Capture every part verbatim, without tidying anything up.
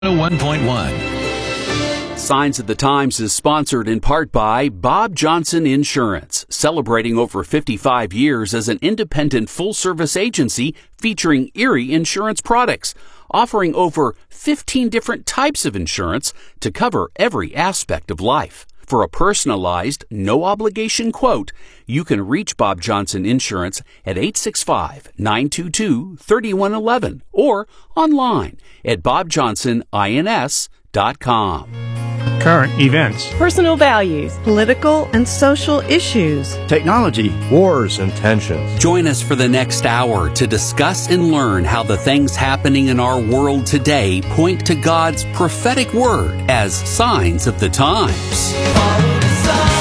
one oh one point one. Signs of the Times is sponsored in part by Bob Johnson Insurance, celebrating over fifty-five years as an independent full-service agency featuring Erie insurance products, offering over fifteen different types of insurance to cover every aspect of life. For a personalized, no-obligation quote, you can reach Bob Johnson Insurance at eight six five, nine two two, three one one one or online at bob johnson ins dot com. Current events, personal values, political and social issues, technology, wars and tensions. Join us for the next hour to discuss and learn how the things happening in our world today point to God's prophetic word as signs of the times. Follow the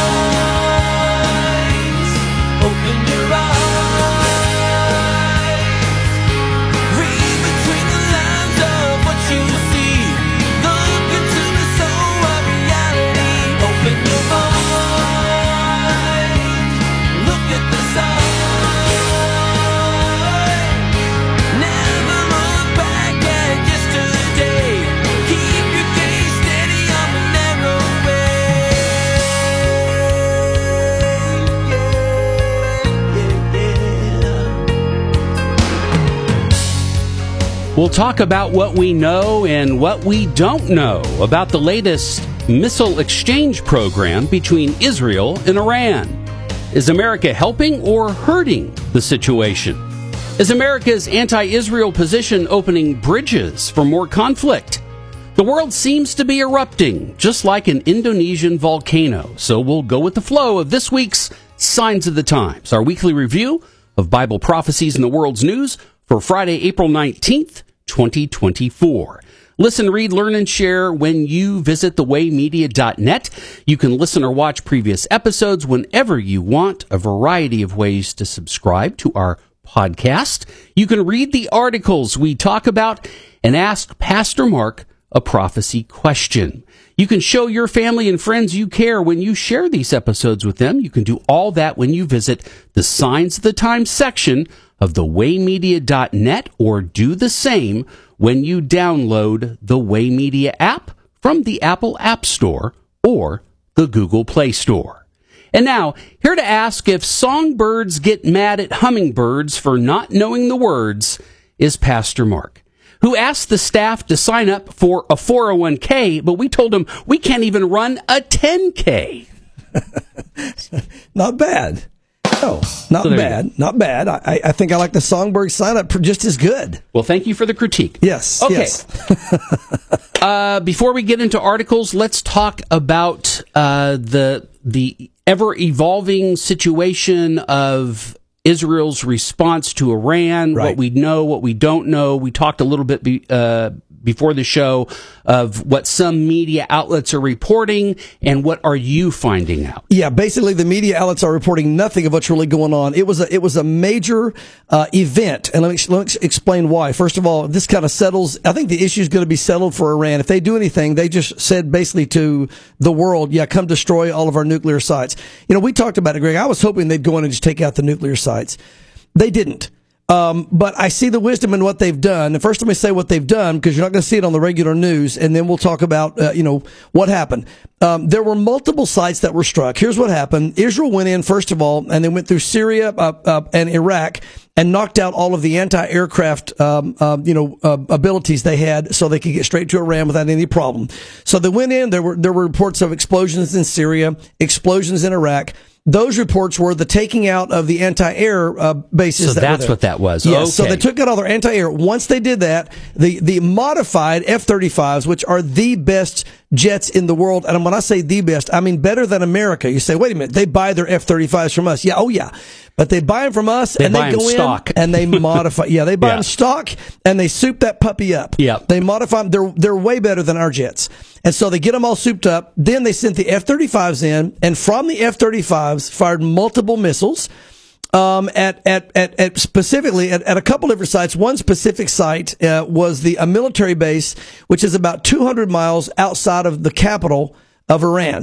signs, open your eyes, read between the lines of what you see, look into the soul of reality, open your mind, look at the sign, never look back at yesterday, keep your gaze steady on the narrow way, yeah, yeah, yeah. We'll talk about what we know and what we don't know about the latest missile exchange program between Israel and Iran. Is America helping or hurting the situation? Is America's anti-Israel position opening bridges for more conflict? The world seems to be erupting, just like an Indonesian volcano. So we'll go with the flow of this week's Signs of the Times, our weekly review of Bible prophecies in the world's news for Friday, April nineteenth, twenty twenty-four. Listen, read, learn, and share when you visit the way media dot net. You can listen or watch previous episodes whenever you want, a variety of ways to subscribe to our podcast. You can read the articles we talk about and ask Pastor Mark a prophecy question. You can show your family and friends you care when you share these episodes with them. You can do all that when you visit the Signs of the Times section of the way media dot net, or do the same when you download the Way Media app from the Apple App Store or the Google Play Store. And now, here to ask if songbirds get mad at hummingbirds for not knowing the words is Pastor Mark, who asked the staff to sign up for a four oh one k, but we told him we can't even run a ten k. Not bad. No, not So there you bad. Not bad. I, I think I like the songbird sign up just as good. Well, thank you for the critique. Yes. Okay. Yes. uh, before we get into articles, let's talk about uh, the the ever evolving situation of Israel's response to Iran. Right. What we know, what we don't know. We talked a little bit be, uh, before the show of what some media outlets are reporting, and what are you finding out? Yeah, basically the media outlets are reporting nothing of what's really going on. It was a it was a major uh, event, and let me, let me explain why. First of all, this kind of settles. I think the issue is going to be settled for Iran. If they do anything, they just said basically to the world, "Yeah, come destroy all of our nuclear sites." You know, we talked about it, Greg. I was hoping they'd go in and just take out the nuclear sites. They didn't. Um, but I see the wisdom in what they've done. And first, let me say what they've done, because you're not going to see it on the regular news. And then we'll talk about, uh, you know, what happened. Um, there were multiple sites that were struck. Here's what happened. Israel went in, first of all, and they went through Syria uh, uh, and Iraq and knocked out all of the anti-aircraft, um, uh, you know, uh, abilities they had, so they could get straight to Iran without any problem. So they went in. There were there were reports of explosions in Syria, explosions in Iraq. Those reports were the taking out of the anti-air uh, bases. So that that's were there. what that was. Yes, Okay. so they took out all their anti-air. Once they did that, the, the modified F thirty-fives, which are the best jets in the world, and when I say the best, I mean better than America. You say, wait a minute, they buy their F thirty-fives from us. Yeah, oh yeah. But they buy them from us, They and buy they 'em go in stock. and they modify. Yeah, they buy Yeah. them stock, and they soup that puppy up. Yep. They modify them. They're, they're way better than our jets. And so they get them all souped up. Then they sent the F thirty-fives in, and from the F thirty-fives fired multiple missiles. Um, at, at, at, at specifically at, at a couple different sites. One specific site, uh, was the, a military base, which is about two hundred miles outside of the capital of Iran.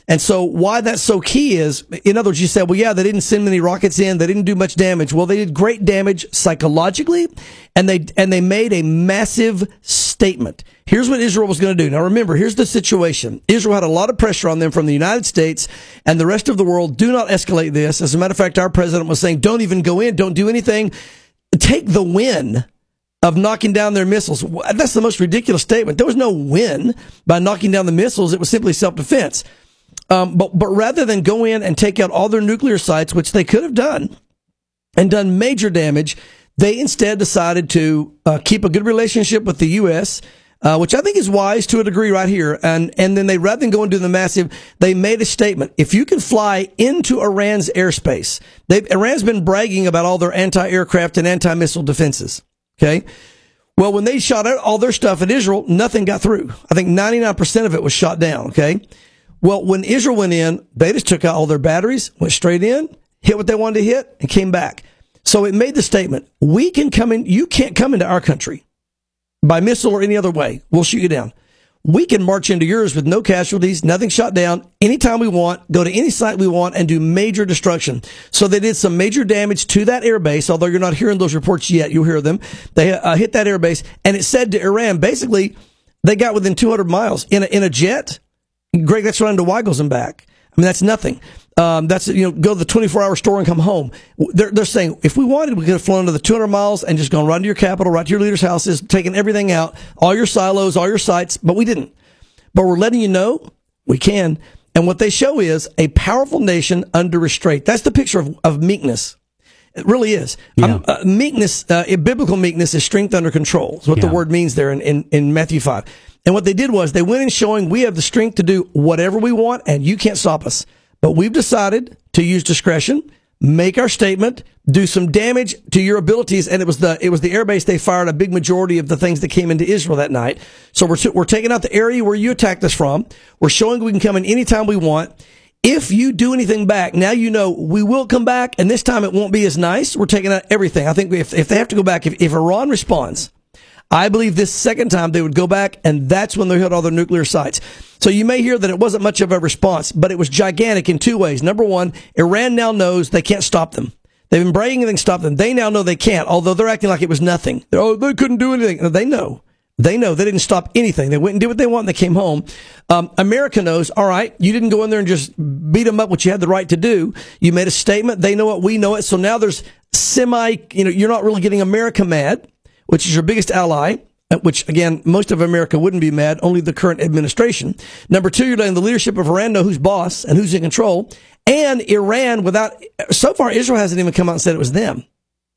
And so why that's so key is, in other words, you said, well, yeah, they didn't send many rockets in. They didn't do much damage. Well, they did great damage psychologically, and they, and they made a massive statement. Here's what Israel was going to do. Now remember, here's the situation. Israel had a lot of pressure on them from the United States and the rest of the world. Do not escalate this. As a matter of fact, our president was saying, don't even go in. Don't do anything. Take the win of knocking down their missiles. That's the most ridiculous statement. There was no win by knocking down the missiles. It was simply self-defense. Um, but, but rather than go in and take out all their nuclear sites, which they could have done and done major damage, they instead decided to uh, keep a good relationship with the U S, Uh, which I think is wise to a degree right here. And, and then they, rather than go and do the massive, they made a statement. If you can fly into Iran's airspace, they've, Iran's been bragging about all their anti-aircraft and anti-missile defenses. Okay. Well, when they shot out all their stuff at Israel, nothing got through. I think ninety-nine percent of it was shot down. Okay. Well, when Israel went in, they just took out all their batteries, went straight in, hit what they wanted to hit, and came back. So it made the statement, we can come in, you can't come into our country by missile or any other way. We'll shoot you down. We can march into yours with no casualties, nothing shot down, anytime we want, go to any site we want, and do major destruction. So they did some major damage to that airbase, although you're not hearing those reports yet. You'll hear them. They uh, hit that airbase, and it said to Iran, basically, they got within two hundred miles in a, in a jet. Greg, that's running to Weigels and back. I mean, that's nothing. Um, that's, you know, go to the twenty-four hour store and come home. They're, they're saying, if we wanted, we could have flown to the two hundred miles and just gone right to your capital, right to your leaders' houses, taken everything out, all your silos, all your sites, but we didn't. But we're letting you know we can. And what they show is a powerful nation under restraint. That's the picture of, of meekness. It really is. Yeah. Um, uh, meekness, uh, biblical meekness is strength under control. Is what Yeah. the word means there in, in, in Matthew five. And what they did was they went in showing we have the strength to do whatever we want and you can't stop us. But we've decided to use discretion, make our statement, do some damage to your abilities. And it was the, it was the airbase they fired a big majority of the things that came into Israel that night. So we're, t- we're taking out the area where you attacked us from. We're showing we can come in anytime we want. If you do anything back, now you know we will come back, and this time it won't be as nice. We're taking out everything. I think if, if they have to go back, if, if Iran responds, I believe this second time they would go back, and that's when they hit all their nuclear sites. So you may hear that it wasn't much of a response, but it was gigantic in two ways. Number one, Iran now knows they can't stop them. They've been bragging anything to stop them. They now know they can't, although they're acting like it was nothing. They're, oh, they couldn't do anything. No, they know. They know they didn't stop anything. They went and did what they want and they came home. Um, America knows, all right, you didn't go in there and just beat them up, what you had the right to do. You made a statement. They know it. We know it. So now there's semi, you know, you're not really getting America mad, which is your biggest ally, which, again, most of America wouldn't be mad, only the current administration. Number two, you're letting the leadership of Iran know who's boss and who's in control. And Iran, without, so far, Israel hasn't even come out and said it was them.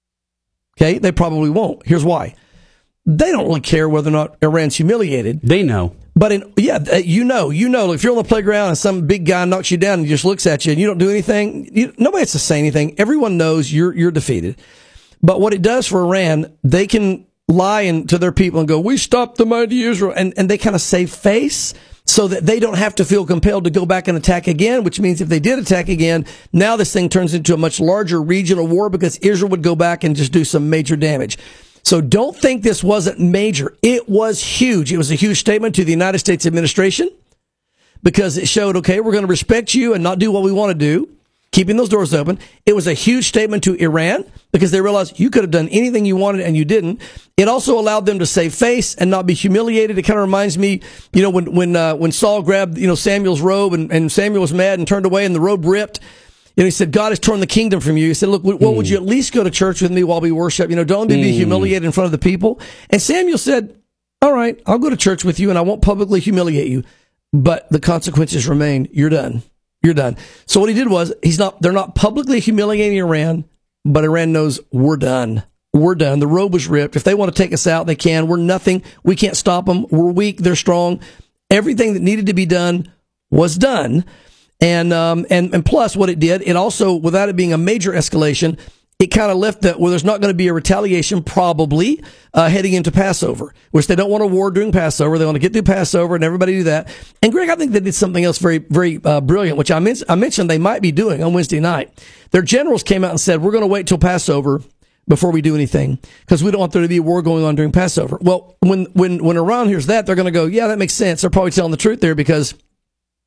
Okay, they probably won't. Here's why. They don't really care whether or not Iran's humiliated. They know. But in, yeah, you know, you know, if you're on the playground and some big guy knocks you down and just looks at you and you don't do anything, you, nobody has to say anything. Everyone knows you're, you're defeated. But what it does for Iran, they can lie in, to their people and go, we stopped the mighty Israel. And, and they kind of save face so that they don't have to feel compelled to go back and attack again, which means if they did attack again, now this thing turns into a much larger regional war because Israel would go back and just do some major damage. So don't think this wasn't major. It was huge. It was a huge statement to the United States administration because it showed, okay, we're going to respect you and not do what we want to do, keeping those doors open. It was a huge statement to Iran because they realized you could have done anything you wanted and you didn't. It also allowed them to save face and not be humiliated. It kind of reminds me, you know, when when uh, when Saul grabbed, you know, Samuel's robe and, and Samuel was mad and turned away and the robe ripped. You know, he said, God has torn the kingdom from you. He said, look, well, mm. would you at least go to church with me while we worship? You know, don't be mm. humiliated in front of the people. And Samuel said, all right, I'll go to church with you and I won't publicly humiliate you. But the consequences remain. You're done. You're done. So what he did was, he's not, they're not publicly humiliating Iran, but Iran knows we're done. We're done. The robe was ripped. If they want to take us out, they can. We're nothing. We can't stop them. We're weak. They're strong. Everything that needed to be done was done. And, um, and, and plus what it did, it also, without it being a major escalation, it kind of left that, well, there's not going to be a retaliation probably, uh, heading into Passover, which they don't want a war during Passover. They want to get through Passover and everybody do that. And Greg, I think they did something else very, very, uh, brilliant, which I, men- I mentioned they might be doing on Wednesday night. Their generals came out and said, we're going to wait till Passover before we do anything because we don't want there to be a war going on during Passover. Well, when, when, when Iran hears that, they're going to go, yeah, that makes sense. They're probably telling the truth there because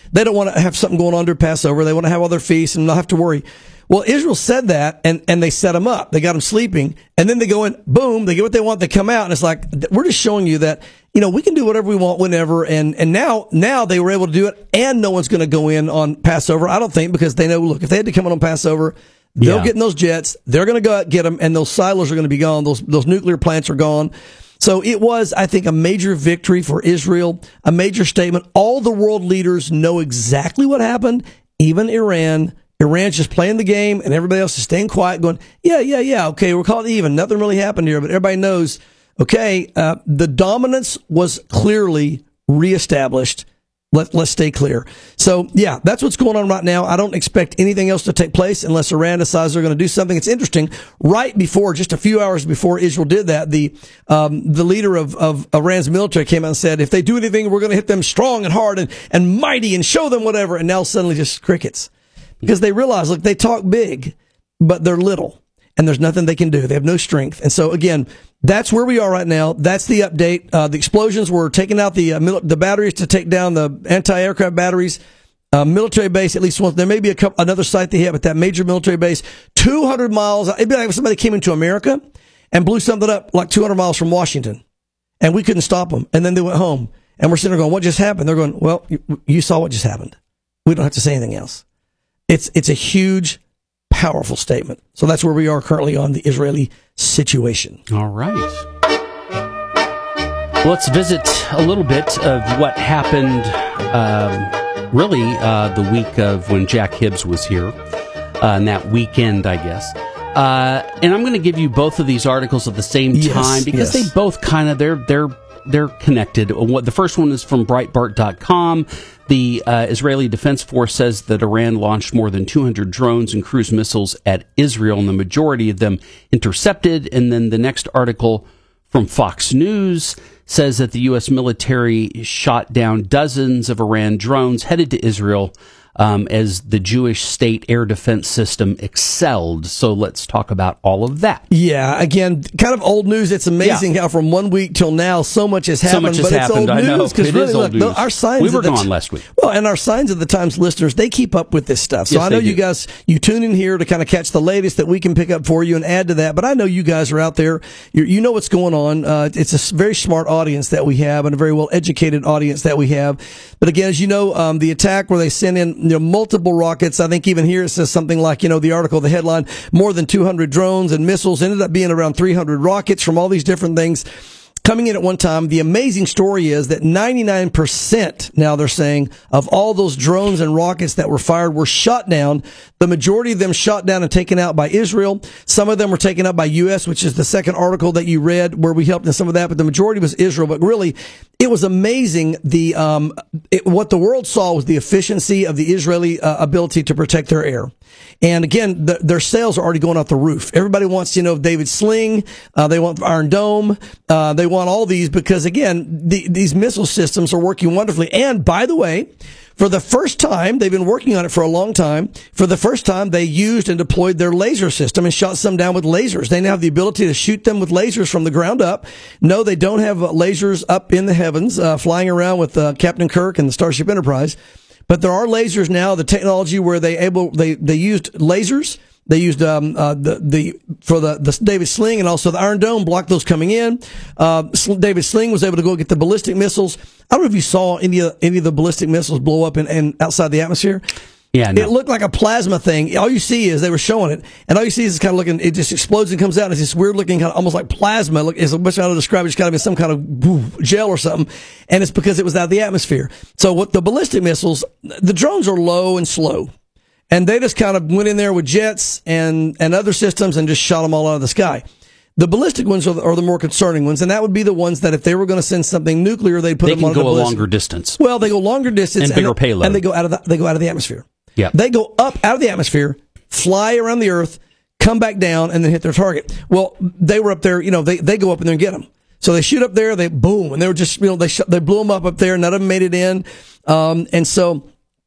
They don't want to have something going on during Passover. They want to have all their feasts and not have to worry. Well, Israel said that, and, and they set them up. They got them sleeping, and then they go in, boom, they get what they want, they come out, and it's like, we're just showing you that, you know, we can do whatever we want whenever, and, and now, now they were able to do it, and no one's going to go in on Passover, I don't think, because they know, look, if they had to come in on Passover, they'll Yeah. get in those jets, they're going to go out and get them, and those silos are going to be gone, those, those nuclear plants are gone. So it was, I think, a major victory for Israel, a major statement. All the world leaders know exactly what happened, even Iran. Iran's just playing the game, and everybody else is staying quiet, going, yeah, yeah, yeah, okay, we're calling it even. Nothing really happened here, but everybody knows, okay, uh, the dominance was clearly reestablished. Let, let's stay clear. So, yeah, that's what's going on right now. I don't expect anything else to take place unless Iran decides they're going to do something. It's interesting. Right before, just a few hours before Israel did that, the um, the leader of, of Iran's military came out and said, if they do anything, we're going to hit them strong and hard and, and mighty and show them whatever. And now suddenly just crickets. Because they realize, look, they talk big, but they're little, and there's nothing they can do. They have no strength. And so, again, that's where we are right now. That's the update. Uh, the explosions were taking out the uh, mil- the batteries to take down the anti-aircraft batteries. Uh, military base, at least once. There may be a couple, another site they hit, but that major military base, two hundred miles. It'd be like if somebody came into America and blew something up like two hundred miles from Washington, and we couldn't stop them. And then they went home, and we're sitting there going, what just happened? They're going, well, you, you saw what just happened. We don't have to say anything else. It's it's a huge, powerful statement. So that's where we are currently on the Israeli situation. All right. Well, let's visit a little bit of what happened, um, really, uh, the week of when Jack Hibbs was here, uh, and that weekend, I guess. Uh, and I'm going to give you both of these articles at the same Yes, time because yes. they both kind of they're they're they're connected. What the first one is from Breitbart dot com. The uh, Israeli Defense Force says that Iran launched more than two hundred drones and cruise missiles at Israel, and the majority of them intercepted. And then the next article from Fox News says that the U S military shot down dozens of Iran drones headed to Israel um, as the Jewish state air defense system excelled. So let's talk about all of that. Yeah, again, kind of old news. It's amazing Yeah. how from one week till now so much has So happened. much has but happened, it's old I know. news because It really, is old look, news. our signs. We of were the gone t- last week. Well, and our Signs of the Times listeners, they keep up with this stuff. So Yes, I know they you do. guys, you tune in here to kind of catch the latest that we can pick up for you and add to that. But I know you guys are out there. You, you know what's going on. Uh, it's a s- very smart audience that we have and a very well educated audience that we have. But again, as you know, um, the attack where they sent in you know, multiple rockets. I think even here it says something like, you know, the article, the headline, more than two hundred drones and missiles, ended up being around three hundred rockets from all these different things coming in at one time. The amazing story is that ninety-nine percent, now they're saying, of all those drones and rockets that were fired were shot down. The majority of them shot down and taken out by Israel. Some of them were taken out by U S, which is the second article that you read where we helped in some of that, but the majority was Israel. But really, it was amazing. The um, it, what the world saw was the efficiency of the Israeli uh, ability to protect their air. And again, the, their sales are already going out the roof. Everybody wants, you know, David Sling. Uh, they want Iron Dome. Uh, they want all these because, again, the, these missile systems are working wonderfully. And by the way, for the first time, they've been working on it for a long time. For the first time, they used and deployed their laser system and shot some down with lasers. They now have the ability to shoot them with lasers from the ground up. No, they don't have uh, lasers up in the heavens, uh, flying around with uh, Captain Kirk and the Starship Enterprise. But there are lasers now, the technology where they able they, they used lasers. They used um, uh, the the for the, the David Sling and also the Iron Dome blocked those coming in. Uh, David Sling was able to go get the ballistic missiles. I don't know if you saw any of any of the ballistic missiles blow up in, in outside the atmosphere. Yeah, no. It looked like a plasma thing. All you see is they were showing it, and all you see is kind of looking. It just explodes and comes out. It's this weird looking, kind of almost like plasma. Look, it's much how to describe it. It's kind of in some kind of woo, gel or something, and it's because it was out of the atmosphere. So what the ballistic missiles, the drones are low and slow, and they just kind of went in there with jets and and other systems and just shot them all out of the sky. The ballistic ones are the, are the more concerning ones, and that would be the ones that if they were going to send something nuclear, they'd put They them can on go the a ballistic. longer distance. Well, they go longer distance And bigger they- payload. and they go out of the, they go out of the atmosphere. Yeah. They go up out of the atmosphere, fly around the Earth, come back down, and then hit their target. Well, they were up there, you know, they, they go up in there and get them. So they shoot up there, they boom, and they were just, you know, they sh- they blew them up up there, none of them made it in. Um, and so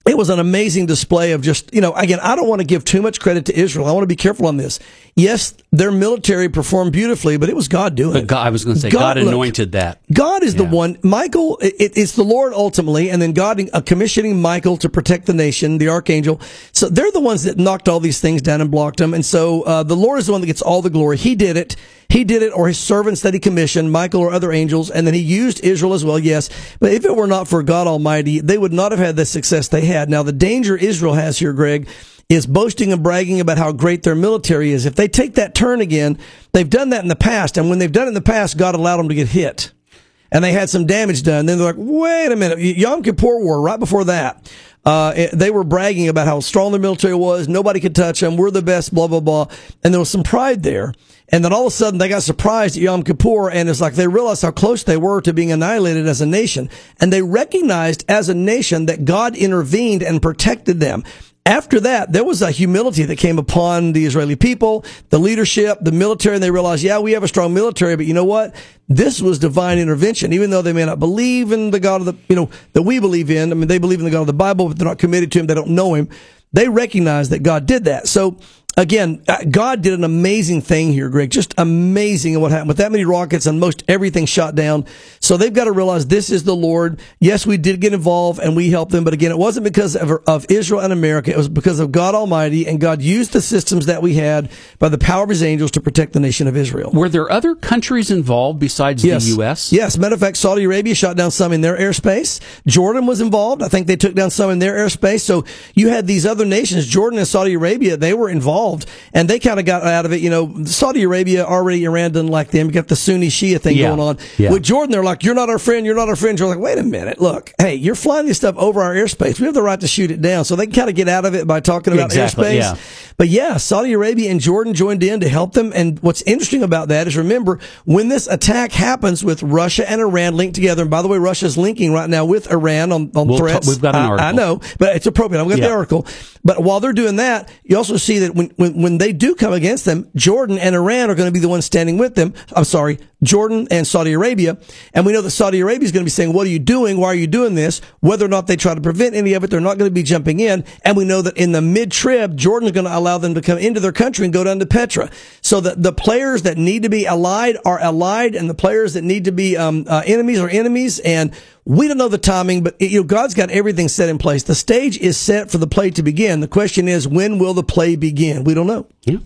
it was an amazing display of just, you know, again, I don't want to give too much credit to Israel. I want to be careful on this. Yes, their military performed beautifully, but it was God doing But it. God, I was going to say, God, God- look, anointed that. God is the Yeah. one. Michael, it, it's the Lord ultimately, and then God uh, commissioning Michael to protect the nation, the archangel. So they're the ones that knocked all these things down and blocked them. And so uh, the Lord is the one that gets all the glory. He did it. He did it, or his servants that he commissioned, Michael or other angels, and then he used Israel as well, yes. But if it were not for God Almighty, they would not have had the success they had. Now, the danger Israel has here, Greg, is boasting and bragging about how great their military is. If they take that turn again, they've done that in the past, and when they've done it in the past, God allowed them to get hit. And they had some damage done. Then they're like, wait a minute, Yom Kippur War, right before that, uh, it, they were bragging about how strong their military was, nobody could touch them, we're the best, blah, blah, blah. And there was some pride there. And then all of a sudden they got surprised at Yom Kippur, and it's like they realized how close they were to being annihilated as a nation. And they recognized as a nation that God intervened and protected them. After that, there was a humility that came upon the Israeli people, the leadership, the military, and they realized, yeah, we have a strong military, but you know what? This was divine intervention. Even though they may not believe in the God of the, you know, that we believe in. I mean, they believe in the God of the Bible, but they're not committed to him. They don't know him. They recognize that God did that. So, again, God did an amazing thing here, Greg. Just amazing in what happened with that many rockets and most everything shot down. So they've got to realize this is the Lord. Yes, we did get involved and we helped them, but again, it wasn't because of, of Israel and America. It was because of God Almighty, and God used the systems that we had by the power of his angels to protect the nation of Israel. Were there other countries involved besides Yes. the U S? Yes. Matter of fact, Saudi Arabia shot down some in their airspace. Jordan was involved. I think they took down some in their airspace. So you had these other nations, Jordan and Saudi Arabia, they were involved, and they kind of got out of it. You know, Saudi Arabia, already Iran doesn't like them. You got the Sunni Shia thing Yeah. going on. Yeah. With Jordan, they're like, you're not our friend, you're not our friend. You're like, wait a minute, look, hey, you're flying this stuff over our airspace. We have the right to shoot it down. So they can kind of get out of it by talking about Exactly, airspace. yeah. But yeah, Saudi Arabia and Jordan joined in to help them. And what's interesting about that is, remember, when this attack happens with Russia and Iran linked together, and by the way, Russia's linking right now with Iran on, on We'll threats. ta- we've got an I- article. I know, but it's appropriate. I've got Yeah. the article. But while they're doing that, you also see that when, when, when they do come against them, Jordan and Iran are going to be the ones standing with them. I'm sorry, Jordan and Saudi Arabia. And we know that Saudi Arabia is going to be saying, what are you doing? Why are you doing this? Whether or not they try to prevent any of it, they're not going to be jumping in. And we know that in the mid-trib, Jordan is going to allow them to come into their country and go down to Petra. So that the players that need to be allied are allied, and the players that need to be um, uh, enemies are enemies. And we don't know the timing, but you know, God's got everything set in place. The stage is set for the play to begin. The question is, when will the play begin? We don't know. Yeah.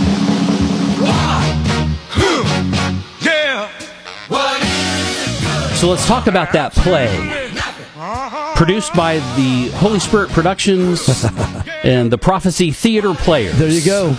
Yeah. What So let's talk about that play. Produced by the Holy Spirit Productions and the Prophecy Theater Players. There you go.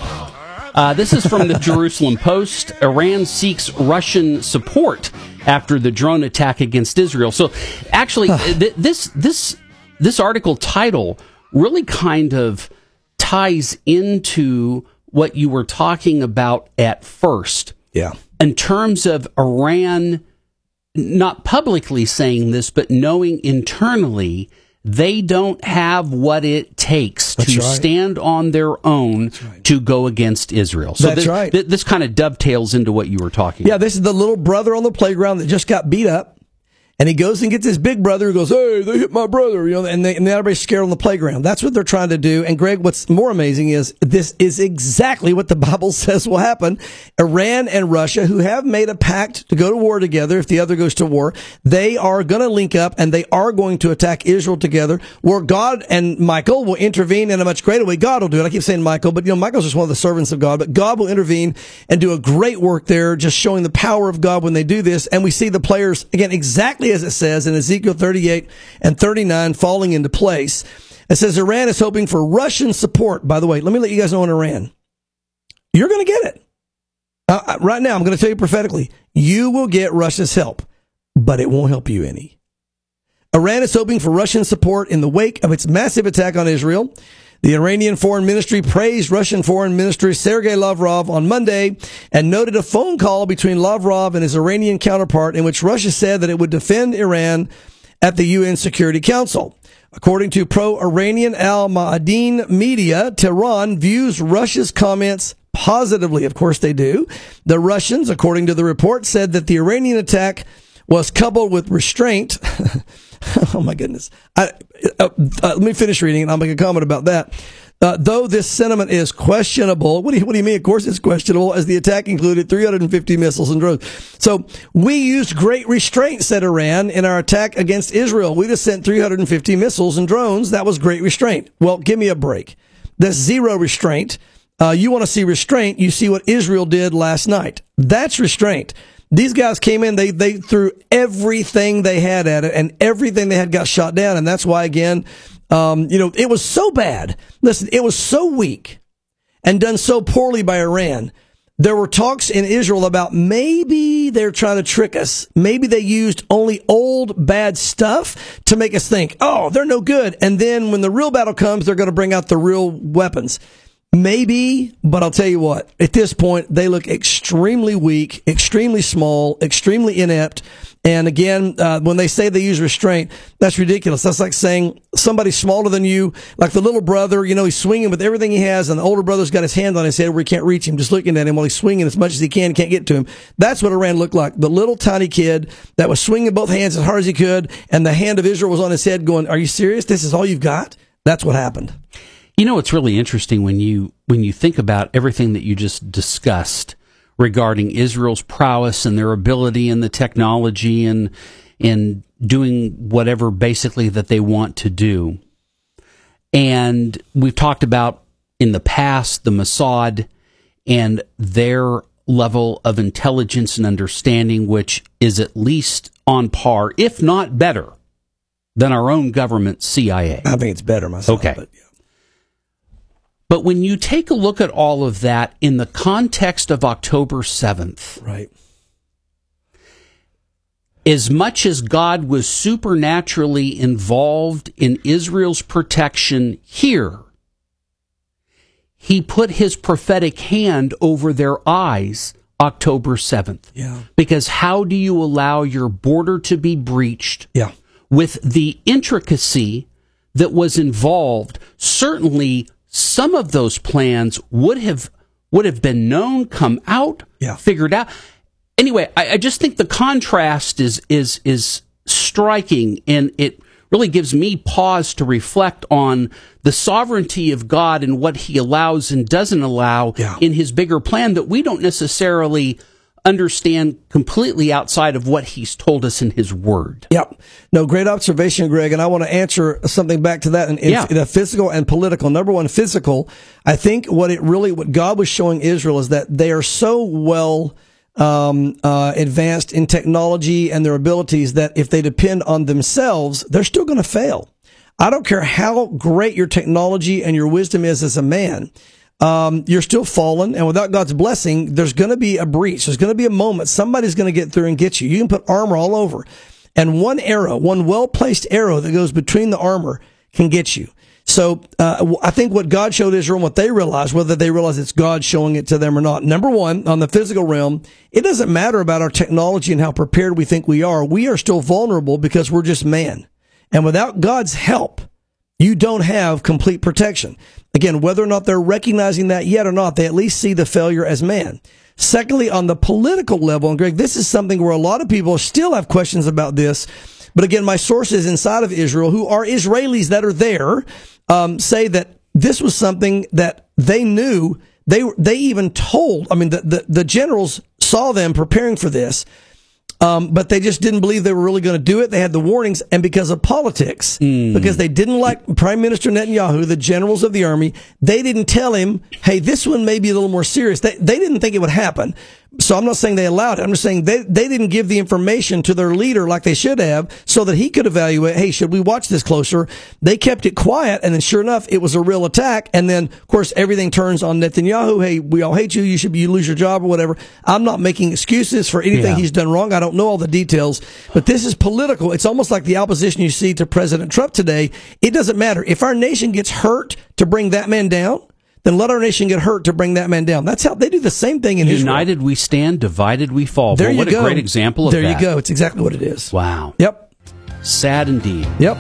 Uh, this is from the Jerusalem Post. Iran seeks Russian support after the drone attack against Israel. So, actually, th- this this this article title really kind of ties into what you were talking about at first, Yeah. in terms of Iran not publicly saying this, but knowing internally they don't have what it takes That's to right. stand on their own to go against Israel. So That's this, right. th- this kind of dovetails into what you were talking Yeah, about. this is the little brother on the playground that just got beat up. And he goes and gets his big brother who goes, hey, they hit my brother, you know, and, they, and everybody's scared on the playground. That's what they're trying to do. And Greg, what's more amazing is this is exactly what the Bible says will happen. Iran and Russia, who have made a pact to go to war together if the other goes to war, they are going to link up and they are going to attack Israel together, where God and Michael will intervene in a much greater way. God will do it. I keep saying Michael, but you know, Michael's just one of the servants of God, but God will intervene and do a great work there, just showing the power of God when they do this. And we see the players, again, exactly as it says in Ezekiel thirty-eight and thirty-nine falling into place. It says Iran is hoping for Russian support. By the way, let me let you guys know in Iran, you're going to get it. Uh, right now, I'm going to tell you prophetically, you will get Russia's help, but it won't help you any. Iran is hoping for Russian support in the wake of its massive attack on Israel. The Iranian Foreign Ministry praised Russian Foreign Minister Sergei Lavrov on Monday and noted a phone call between Lavrov and his Iranian counterpart in which Russia said that it would defend Iran at the U N Security Council. According to pro-Iranian Al Ma'adin media, Tehran views Russia's comments positively. Of course they do. The Russians, according to the report, said that the Iranian attack was coupled with restraint. Oh my goodness. I, uh, uh, let me finish reading and I'll make a comment about that. Uh, though this sentiment is questionable, what do, you, what do you mean? Of course it's questionable, as the attack included three hundred fifty missiles and drones. So we used great restraint, said Iran, in our attack against Israel. We just sent three hundred fifty missiles and drones. That was great restraint. Well, give me a break. That's zero restraint. Uh, you want to see restraint, you see what Israel did last night. That's restraint. These guys came in, they, they threw everything they had at it, and everything they had got shot down. And that's why, again, um, you know, it was so bad. Listen, it was so weak and done so poorly by Iran. There were talks in Israel about maybe they're trying to trick us. Maybe they used only old bad stuff to make us think, oh, they're no good. And then when the real battle comes, they're going to bring out the real weapons. Maybe, but I'll tell you what, at this point, they look extremely weak, extremely small, extremely inept. And again, uh, when they say they use restraint, that's ridiculous. That's like saying somebody smaller than you, like the little brother, you know, he's swinging with everything he has, and the older brother's got his hand on his head where he can't reach him, just looking at him while he's swinging as much as he can, can't get to him. That's what Iran looked like. The little tiny kid that was swinging both hands as hard as he could, and the hand of Israel was on his head going, are you serious? This is all you've got? That's what happened. You know, it's really interesting when you when you think about everything that you just discussed regarding Israel's prowess and their ability and the technology and and doing whatever basically that they want to do. And we've talked about in the past the Mossad and their level of intelligence and understanding, which is at least on par, if not better, than our own government C I A. I think it's better myself. Okay. But, yeah. But when you take a look at all of that in the context of October seventh, right, as much as God was supernaturally involved in Israel's protection here, he put his prophetic hand over their eyes October seventh. Yeah. Because how do you allow your border to be breached Yeah. with the intricacy that was involved? Certainly some of those plans would have would have been known, come out, Yeah. figured out. Anyway, I, I just think the contrast is is is striking, and it really gives me pause to reflect on the sovereignty of God and what he allows and doesn't allow Yeah. in his bigger plan that we don't necessarily understand completely outside of what he's told us in his word. Yep. No, great observation, Greg. And I want to answer something back to that in, in, Yeah. in a physical and political. Number one, physical. I think what it really, what God was showing Israel is that they are so well um, uh, advanced in technology and their abilities that if they depend on themselves, they're still going to fail. I don't care how great your technology and your wisdom is as a man. Um, you're still fallen, and without God's blessing, there's going to be a breach. There's going to be a moment. Somebody's going to get through and get you. You can put armor all over. And one arrow, one well-placed arrow that goes between the armor can get you. So uh, I think what God showed Israel and what they realized, whether they realize it's God showing it to them or not, number one, on the physical realm, it doesn't matter about our technology and how prepared we think we are. We are still vulnerable because we're just man. And without God's help, you don't have complete protection. Again, whether or not they're recognizing that yet or not, they at least see the failure as man. Secondly, on the political level, and Greg, this is something where a lot of people still have questions about this. But again, my sources inside of Israel, who are Israelis that are there, um, say that this was something that they knew. They they even told, I mean, the, the, the generals saw them preparing for this. Um, but they just didn't believe they were really going to do it. They had the warnings, and because of politics, mm. because they didn't like Prime Minister Netanyahu, the generals of the army, they didn't tell him, hey, this one may be a little more serious. They, they didn't think it would happen. So I'm not saying they allowed it. I'm just saying they, they didn't give the information to their leader like they should have so that he could evaluate, hey, should we watch this closer? They kept it quiet, and then sure enough, it was a real attack. And then, of course, everything turns on Netanyahu. Hey, we all hate you. You should be, you lose your job or whatever. I'm not making excuses for anything Yeah. he's done wrong. I don't know all the details, but this is political. It's almost like the opposition you see to President Trump today. It doesn't matter. If our nation gets hurt to bring that man down, then let our nation get hurt to bring that man down. That's how they do the same thing in Israel. United we stand, divided we fall. There well, you what go. a great example of there that. There you go. It's exactly what it is. Wow. Yep. Sad indeed. Yep.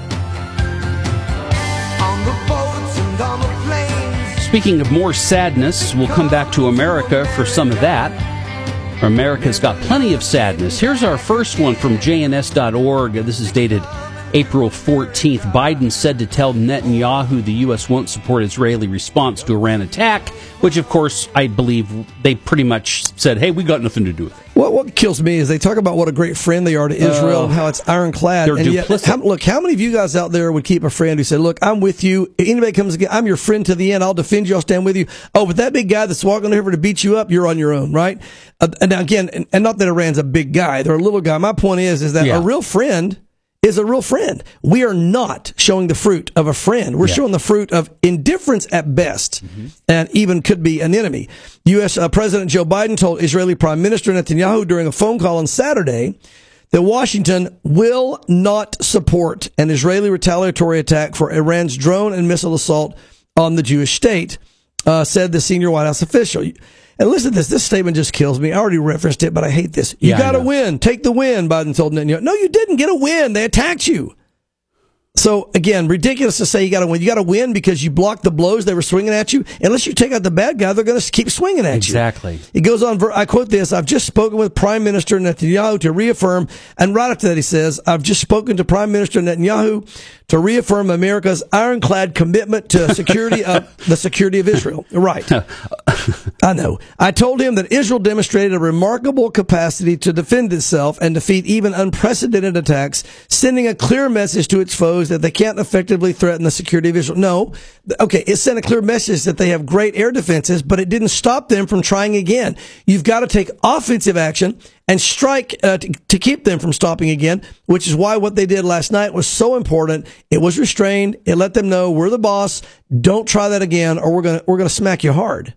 On the boats and on the planes. Speaking of more sadness, we'll come back to America for some of that. America's got plenty of sadness. Here's our first one from J N S dot org. This is dated April fourteenth. Biden said to tell Netanyahu the U S won't support Israeli response to Iran attack, which, of course, I believe they pretty much said, hey, we got nothing to do with it. What what kills me is they talk about what a great friend they are to Israel, Uh, how it's ironclad. they're And yet, duplicit. how, look, how many of you guys out there would keep a friend who said, look, I'm with you. If anybody comes again, I'm your friend to the end. I'll defend you. I'll stand with you. Oh, but that big guy that's walking over to beat you up, you're on your own, right? Uh, and now again, and, and not that Iran's a big guy. They're a little guy. My point is, is that Yeah. a real friend is a real friend. We are not showing the fruit of a friend. We're Yeah. showing the fruit of indifference at best, and even could be an enemy. U S. Uh, President Joe Biden told Israeli Prime Minister Netanyahu during a phone call on Saturday that Washington will not support an Israeli retaliatory attack for Iran's drone and missile assault on the Jewish state, uh, said the senior White House official. And listen to this. This statement just kills me. I already referenced it, but I hate this. You Yeah, I got to know. win. Take the win, Biden told Netanyahu. No, you didn't get a win. They attacked you. So, again, ridiculous to say you got to win. You got to win because you blocked the blows they were swinging at you. Unless you take out the bad guy, they're going to keep swinging at you. Exactly. It goes on, I quote this, I've just spoken with Prime Minister Netanyahu to reaffirm, and right after that he says, I've just spoken to Prime Minister Netanyahu to reaffirm America's ironclad commitment to security of the security of Israel. Right. I know. I told him that Israel demonstrated a remarkable capacity to defend itself and defeat even unprecedented attacks, sending a clear message to its foes that they can't effectively threaten the security of Israel. No. Okay, it sent a clear message that they have great air defenses, but it didn't stop them from trying again. You've got to take offensive action and strike uh, to, to keep them from stopping again, which is why what they did last night was so important. It was restrained. It let them know we're the boss. Don't try that again, or we're gonna we're gonna smack you hard.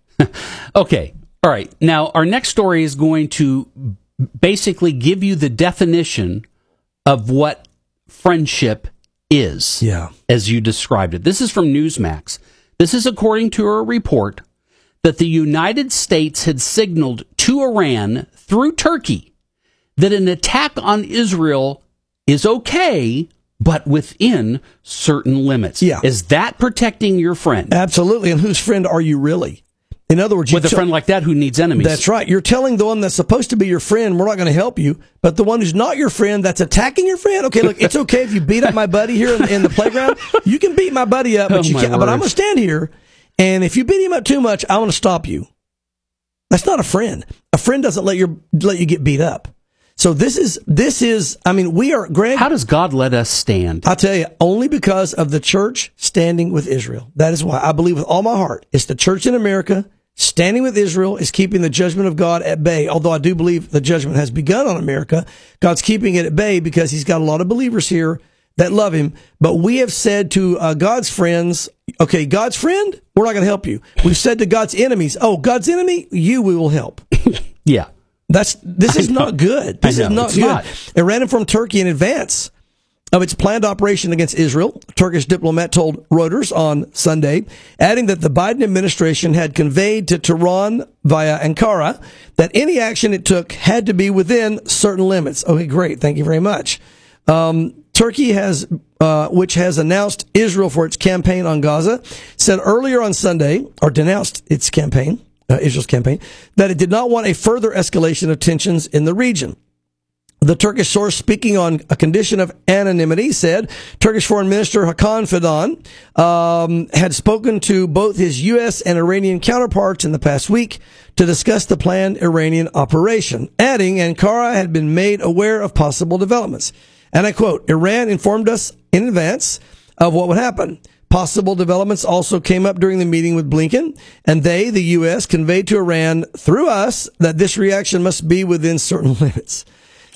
Okay. All right. Now, our next story is going to basically give you the definition of what friendship is. Yeah. As you described it. This is from Newsmax. This is according to a report that the United States had signaled to Iran through Turkey that an attack on Israel is okay, but within certain limits. Yeah. Is that protecting your friend? Absolutely. And whose friend are you really? In other words, you With a tell- friend like that who needs enemies. That's right. You're telling the one that's supposed to be your friend, we're not going to help you, but the one who's not your friend that's attacking your friend. Okay, look, it's okay if you beat up my buddy here in, in the playground. You can beat my buddy up, but Oh, you my can't. But I'm word. going to stand here, and if you beat him up too much, I'm going to stop you. That's not a friend. A friend doesn't let your let you get beat up. So this is this is. I mean, we are, Greg. How does God let us stand? I'll tell you, only because of the church standing with Israel. That is why I believe with all my heart. It's the church in America standing with Israel is keeping the judgment of God at bay. Although I do believe the judgment has begun on America, God's keeping it at bay because he's got a lot of believers here that love him. But we have said to uh, God's friends, okay, God's friend, we're not going to help you. We've said to God's enemies, oh, God's enemy, you we will help. Yeah. That's this is not good. This I is know, not it's good. not. Iran informed Turkey in advance of its planned operation against Israel. A Turkish diplomat told Reuters on Sunday, adding that the Biden administration had conveyed to Tehran via Ankara that any action it took had to be within certain limits. Okay, great. Thank you very much. Um, Turkey has, uh, which has announced Israel for its campaign on Gaza, said earlier on Sunday, or denounced its campaign, uh, Israel's campaign, that it did not want a further escalation of tensions in the region. The Turkish source speaking on a condition of anonymity said Turkish Foreign Minister Hakan Fidan um, had spoken to both his U S and Iranian counterparts in the past week to discuss the planned Iranian operation, adding Ankara had been made aware of possible developments. And I quote, Iran informed us in advance of what would happen. Possible developments also came up during the meeting with Blinken, and they, the U S, conveyed to Iran through us that this reaction must be within certain limits.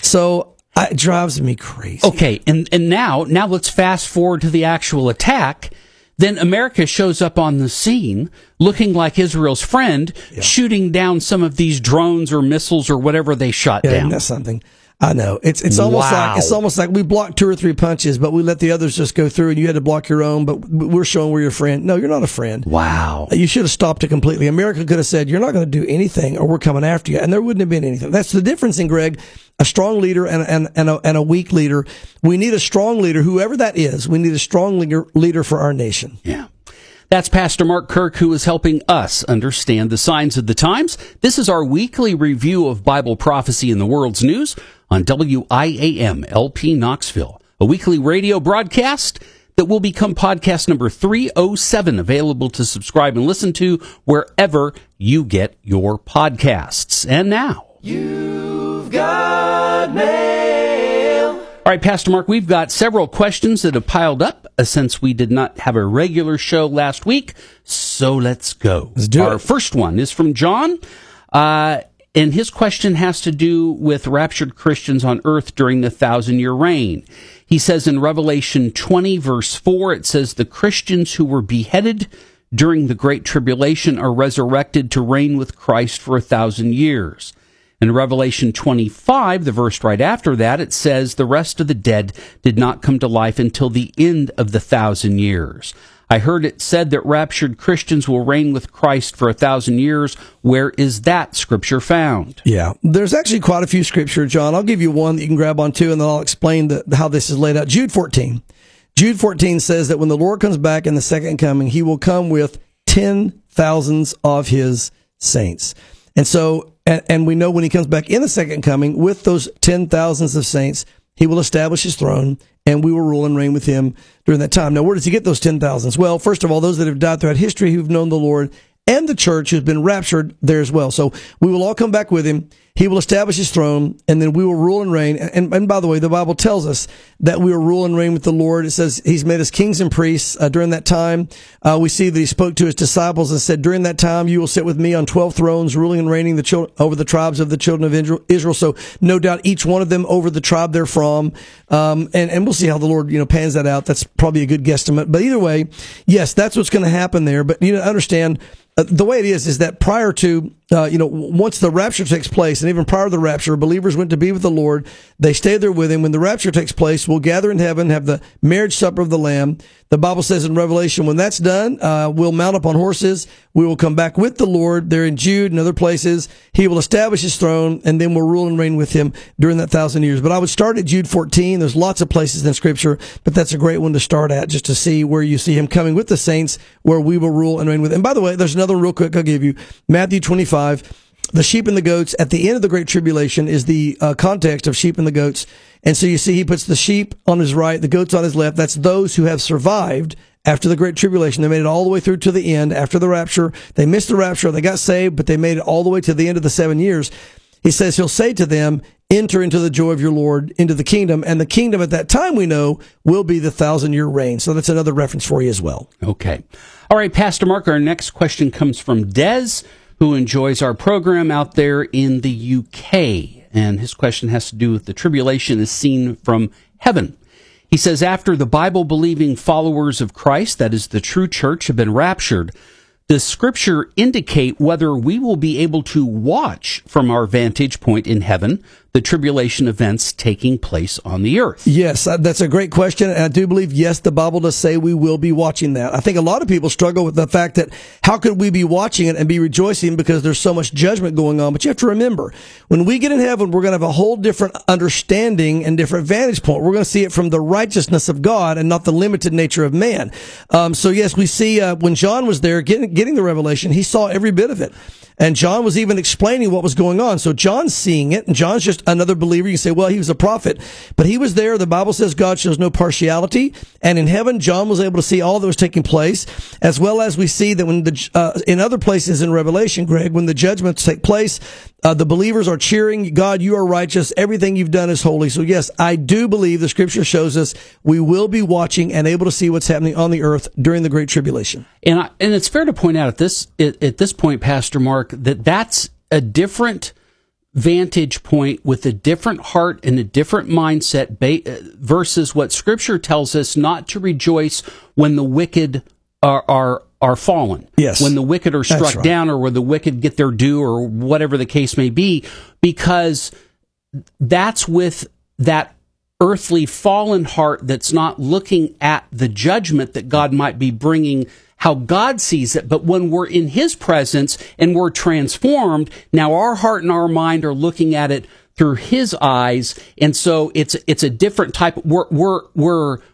So it drives me crazy. Okay, and, and now now let's fast forward to the actual attack. Then America shows up on the scene looking like Israel's friend, Yeah. shooting down some of these drones or missiles or whatever they shot Yeah, down. that's something. I know. It's it's almost Wow. like it's almost like we blocked two or three punches, but we let the others just go through, and you had to block your own. But we're showing we're your friend. No, you're not a friend. Wow. You should have stopped it completely. America could have said, you're not going to do anything or we're coming after you. And there wouldn't have been anything. That's the difference in, Greg, a strong leader and, and, and, a, and a weak leader. We need a strong leader, whoever that is. We need a strong leader, leader for our nation. Yeah. That's Pastor Mark Kirk, who is helping us understand the signs of the times. This is our weekly review of Bible prophecy in the world's news on W I A M L P Knoxville, a weekly radio broadcast that will become podcast number three oh seven, available to subscribe and listen to wherever you get your podcasts. And now, You've got mail. all right, Pastor Mark, we've got several questions that have piled up uh, since we did not have a regular show last week. So let's go. Let's do Our it. first one is from John, uh, and his question has to do with raptured Christians on earth during the thousand-year reign. He says in Revelation twenty, verse four, it says, the Christians who were beheaded during the Great Tribulation are resurrected to reign with Christ for a thousand years. In Revelation twenty-five, the verse right after that, it says, the rest of the dead did not come to life until the end of the thousand years. I heard it said that raptured Christians will reign with Christ for a thousand years. Where is that scripture found? Yeah, there's actually quite a few scripture, John. I'll give you one that you can grab onto, and then I'll explain the, how this is laid out. Jude fourteen. Jude fourteen says that when the Lord comes back in the second coming, he will come with ten thousands of his saints. And so, and, and we know when he comes back in the second coming with those ten thousands of saints, he will establish his throne, and we will rule and reign with him during that time. Now, where does he get those ten thousands? Well, first of all, those that have died throughout history who've known the Lord, and the church who's been raptured there as well. So we will all come back with him. He will establish his throne, and then we will rule and reign. And, and by the way, the Bible tells us that we will rule and reign with the Lord. It says he's made us kings and priests uh, during that time. Uh, we see that he spoke to his disciples and said, during that time, you will sit with me on twelve thrones, ruling and reigning the children, over the tribes of the children of Israel. So no doubt each one of them over the tribe they're from. Um, and, and we'll see how the Lord, you know, pans that out. That's probably a good guesstimate. But either way, yes, that's what's going to happen there. But you know, understand, Uh, the way it is, is that prior to, uh, you know, once the rapture takes place, and even prior to the rapture, believers went to be with the Lord. They stayed there with him. When the rapture takes place, we'll gather in heaven, have the marriage supper of the Lamb. The Bible says in Revelation, when that's done, uh, we'll mount up on horses. We will come back with the Lord. There in Jude and other places. He will establish his throne, and then we'll rule and reign with him during that thousand years. But I would start at Jude fourteen. There's lots of places in Scripture, but that's a great one to start at, just to see where you see him coming with the saints, where we will rule and reign with him. And by the way, there's another real quick I'll give you. Matthew twenty-five. The sheep and the goats at the end of the Great Tribulation is the uh, context of sheep and the goats. And so you see he puts the sheep on his right, the goats on his left. That's those who have survived after the Great Tribulation. They made it all the way through to the end after the rapture. They missed the rapture. They got saved, but they made it all the way to the end of the seven years. He says he'll say to them, enter into the joy of your Lord, into the kingdom. And the kingdom at that time, we know, will be the thousand year reign. So that's another reference for you as well. Okay. All right, Pastor Mark, our next question comes from Des, who enjoys our program out there in the U K. And his question has to do with the tribulation as seen from heaven. He says, after the Bible-believing followers of Christ, that is the true church, have been raptured, does Scripture indicate whether we will be able to watch from our vantage point in heaven the tribulation events taking place on the earth? Yes, uh, that's a great question. And I do believe, yes, the Bible does say we will be watching that. I think a lot of people struggle with the fact that how could we be watching it and be rejoicing because there's so much judgment going on? But you have to remember, when we get in heaven, we're going to have a whole different understanding and different vantage point. We're going to see it from the righteousness of God and not the limited nature of man. Um, so yes, we see uh, when John was there getting, getting the revelation, he saw every bit of it. And John was even explaining what was going on. So John's seeing it, and John's just another believer. You say, well, he was a prophet. But he was there. The Bible says God shows no partiality. And in heaven, John was able to see all that was taking place, as well as we see that when the uh, in other places in Revelation, Greg, when the judgments take place, uh, the believers are cheering, God, you are righteous. Everything you've done is holy. So yes, I do believe the Scripture shows us we will be watching and able to see what's happening on the earth during the Great Tribulation. And I, and it's fair to point out at this at, at this point, Pastor Mark, that that's a different vantage point with a different heart and a different mindset ba- versus what Scripture tells us not to rejoice when the wicked are are, are fallen. Yes. When the wicked are struck right. down, or when the wicked get their due, or whatever the case may be, because that's with that earthly fallen heart that's not looking at the judgment that God might be bringing, how God sees it. But when we're in His presence and we're transformed, now our heart and our mind are looking at it through His eyes, and so it's it's a different type. We're we're we're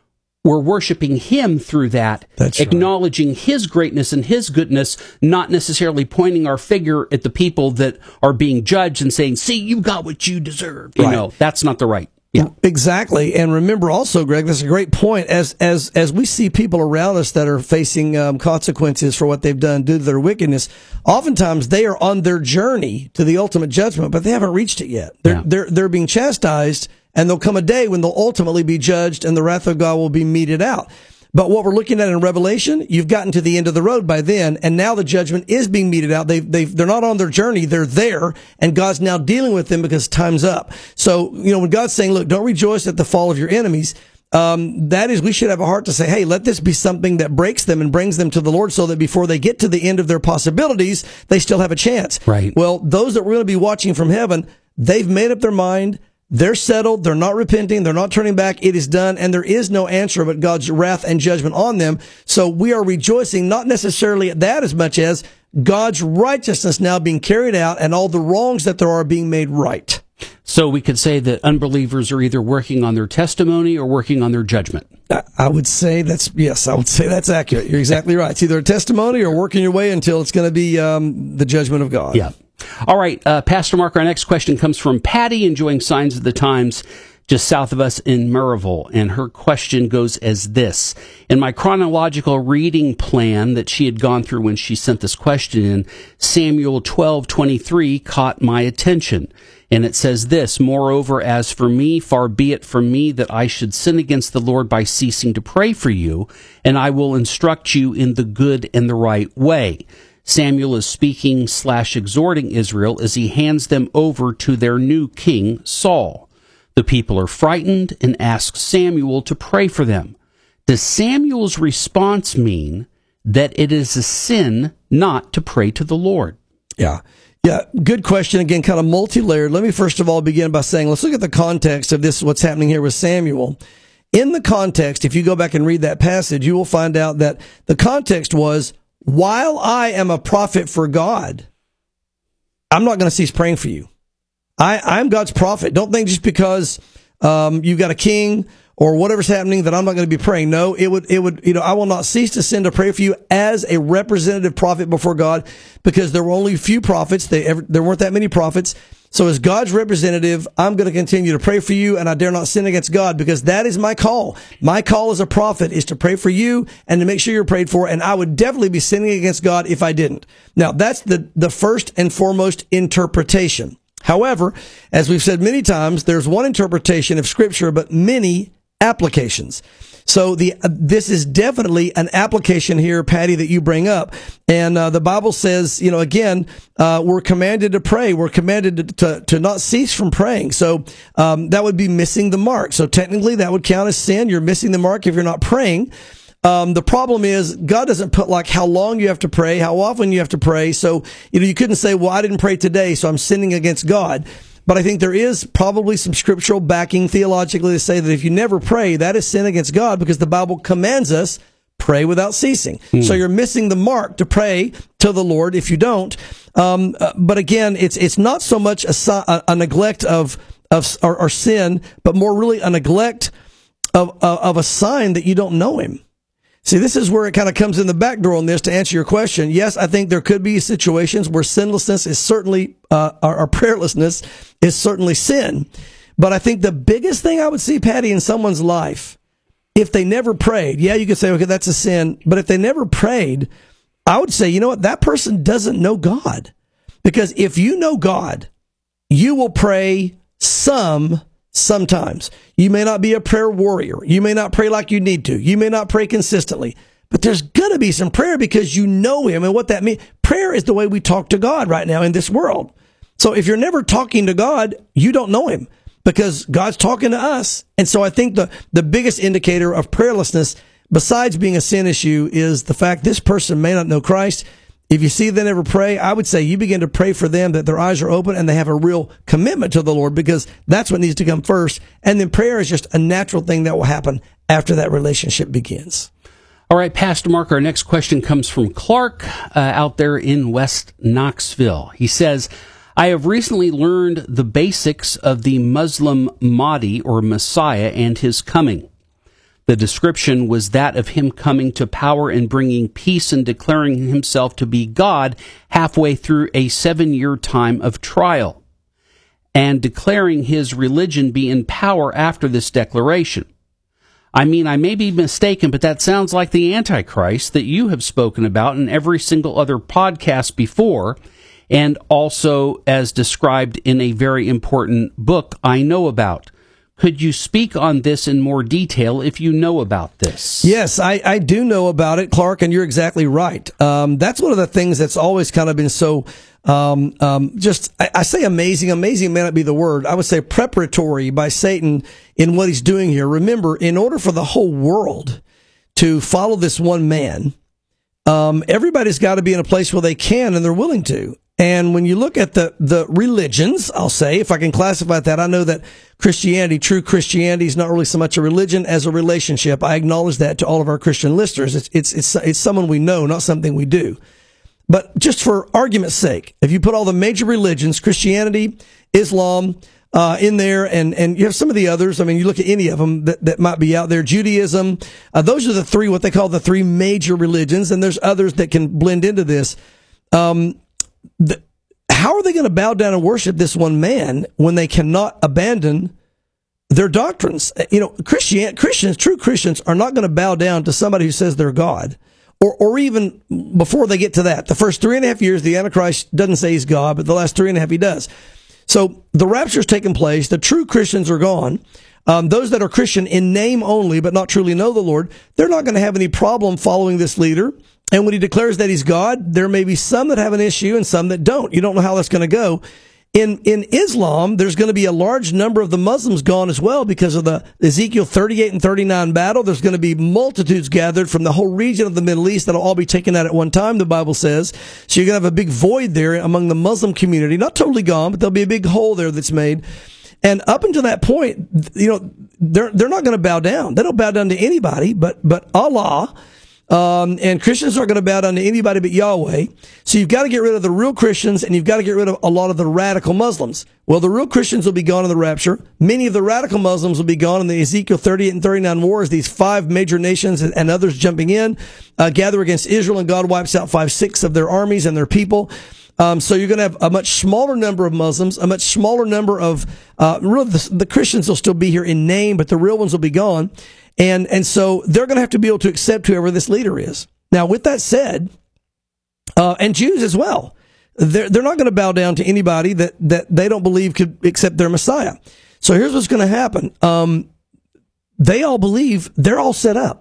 we're worshiping him through that, That's right. acknowledging his greatness and his goodness, not necessarily pointing our finger at the people that are being judged and saying, see, you got what you deserve. You Right. know, that's not the right. Yeah. Exactly. And remember also, Greg, that's a great point. As as as we see people around us that are facing um, consequences for what they've done due to their wickedness, oftentimes they are on their journey to the ultimate judgment, but they haven't reached it yet. They're Yeah. they're they're being chastised, and there'll come a day when they'll ultimately be judged, and the wrath of God will be meted out. But what we're looking at in Revelation, you've gotten to the end of the road by then, and now the judgment is being meted out. They've, they've, they're not on their journey. They're there, and God's now dealing with them because time's up. So, you know, when God's saying, look, don't rejoice at the fall of your enemies, um, that is, we should have a heart to say, hey, let this be something that breaks them and brings them to the Lord so that before they get to the end of their possibilities, they still have a chance. Right. Well, those that we're going to be watching from heaven, they've made up their mind. They're settled. They're not repenting. They're not turning back. It is done. And there is no answer but God's wrath and judgment on them. So we are rejoicing not necessarily at that as much as God's righteousness now being carried out and all the wrongs that there are being made right. So we could say that unbelievers are either working on their testimony or working on their judgment. I- I would say that's, yes, I would say that's accurate. You're exactly right. It's either a testimony or working your way until it's going to be um, the judgment of God. Yeah. All right, uh, Pastor Mark, our next question comes from Patty, enjoying Signs of the Times, just south of us in Murrayville. And her question goes as this. In my chronological reading plan that she had gone through when she sent this question in, Samuel twelve twenty-three caught my attention. And it says this, moreover, as for me, far be it from me that I should sin against the Lord by ceasing to pray for you, and I will instruct you in the good and the right way. Samuel is speaking slash exhorting Israel as he hands them over to their new king, Saul. The people are frightened and ask Samuel to pray for them. Does Samuel's response mean that it is a sin not to pray to the Lord? Yeah. Yeah, good question. Again, kind of multi-layered. Let me first of all begin by saying, let's look at the context of this, what's happening here with Samuel. In the context, if you go back and read that passage, you will find out that the context was, while I am a prophet for God, I'm not going to cease praying for you. I, I'm God's prophet. Don't think just because um, you've got a king or whatever's happening that I'm not going to be praying. No, it would, it would, you know, I will not cease to send to pray for you as a representative prophet before God, because there were only a few prophets. They ever, there weren't that many prophets. So as God's representative, I'm going to continue to pray for you, and I dare not sin against God, because that is my call. My call as a prophet is to pray for you and to make sure you're prayed for, and I would definitely be sinning against God if I didn't. Now, that's the, the first and foremost interpretation. However, as we've said many times, there's one interpretation of Scripture, but many applications. So the uh, this is definitely an application here, Patty, that you bring up. And uh, the Bible says, you know, again, uh, we're commanded to pray. We're commanded to, to, to not cease from praying. So um, that would be missing the mark. So technically that would count as sin. You're missing the mark if you're not praying. Um, the problem is God doesn't put like how long you have to pray, how often you have to pray. So, you know, you couldn't say, well, I didn't pray today, so I'm sinning against God. But I think there is probably some scriptural backing theologically to say that if you never pray, that is sin against God, because the Bible commands us pray without ceasing. Mm. So you're missing the mark to pray to the Lord if you don't. Um, uh, but again, it's it's not so much a, a, a neglect of of or, or sin, but more really a neglect of, of of a sign that you don't know Him. See, this is where it kind of comes in the back door on this to answer your question. Yes, I think there could be situations where sinlessness is certainly, uh, or, or prayerlessness is certainly sin. But I think the biggest thing I would see, Patty, in someone's life, if they never prayed, yeah, you could say, okay, that's a sin. But if they never prayed, I would say, you know what, that person doesn't know God. Because if you know God, you will pray some sometimes. You may not be a prayer warrior. You may not pray like you need to. You may not pray consistently. But there's going to be some prayer because you know Him. And what that means, prayer is the way we talk to God right now in this world. So if you're never talking to God, you don't know Him, because God's talking to us. And so I think the, the biggest indicator of prayerlessness, besides being a sin issue, is the fact this person may not know Christ. If you see them never pray, I would say you begin to pray for them that their eyes are open and they have a real commitment to the Lord, because that's what needs to come first. And then prayer is just a natural thing that will happen after that relationship begins. All right, Pastor Mark, our next question comes from Clark uh, out there in West Knoxville. He says, I have recently learned the basics of the Muslim Mahdi or Messiah and his coming. The description was that of him coming to power and bringing peace and declaring himself to be God halfway through a seven-year time of trial, and declaring his religion be in power after this declaration. I mean, I may be mistaken, but that sounds like the Antichrist that you have spoken about in every single other podcast before, and also as described in a very important book I know about. Could you speak on this in more detail if you know about this? Yes, I, I do know about it, Clark, and you're exactly right. Um, that's one of the things that's always kind of been so, um, um, just, I, I say amazing. Amazing may not be the word. I would say preparatory by Satan in what he's doing here. Remember, in order for the whole world to follow this one man, um, everybody's got to be in a place where they can and they're willing to. And when you look at the, the religions, I'll say, if I can classify that, I know that Christianity, true Christianity, is not really so much a religion as a relationship. I acknowledge that to all of our Christian listeners. It's, it's, it's, it's someone we know, not something we do. But just for argument's sake, if you put all the major religions, Christianity, Islam, uh, in there, and, and you have some of the others, I mean, you look at any of them that, that might be out there, Judaism, uh, those are the three, what they call the three major religions, and there's others that can blend into this. Um, The, how are they going to bow down and worship this one man when they cannot abandon their doctrines? You know, Christian, Christians, true Christians are not going to bow down to somebody who says they're God, or, or even before they get to that. The first three and a half years, the Antichrist doesn't say he's God, but the last three and a half he does. So the rapture's taken place. The true Christians are gone. Um, those that are Christian in name only, but not truly know the Lord, they're not going to have any problem following this leader. And when he declares that he's God, there may be some that have an issue and some that don't. You don't know how that's going to go. In in Islam, there's going to be a large number of the Muslims gone as well because of the Ezekiel thirty-eight and thirty-nine battle. There's going to be multitudes gathered from the whole region of the Middle East that'll all be taken out at one time, the Bible says. So you're going to have a big void there among the Muslim community. Not totally gone, but there'll be a big hole there that's made. And up until that point, you know, they're they're not going to bow down. They don't bow down to anybody but but Allah. Um, and Christians aren't going to bow down to anybody but Yahweh. So you've got to get rid of the real Christians, and you've got to get rid of a lot of the radical Muslims. Well, the real Christians will be gone in the rapture. Many of the radical Muslims will be gone in the Ezekiel thirty-eight and thirty-nine wars. These five major nations and, and others jumping in, uh, gather against Israel, and God wipes out five, six of their armies and their people. Um, so you're going to have a much smaller number of Muslims, a much smaller number of, uh, really the, the Christians will still be here in name, but the real ones will be gone. And, and so they're going to have to be able to accept whoever this leader is. Now, with that said, uh, and Jews as well, they're, they're not going to bow down to anybody that, that they don't believe could accept their Messiah. So here's what's going to happen. Um, they all believe they're all set up.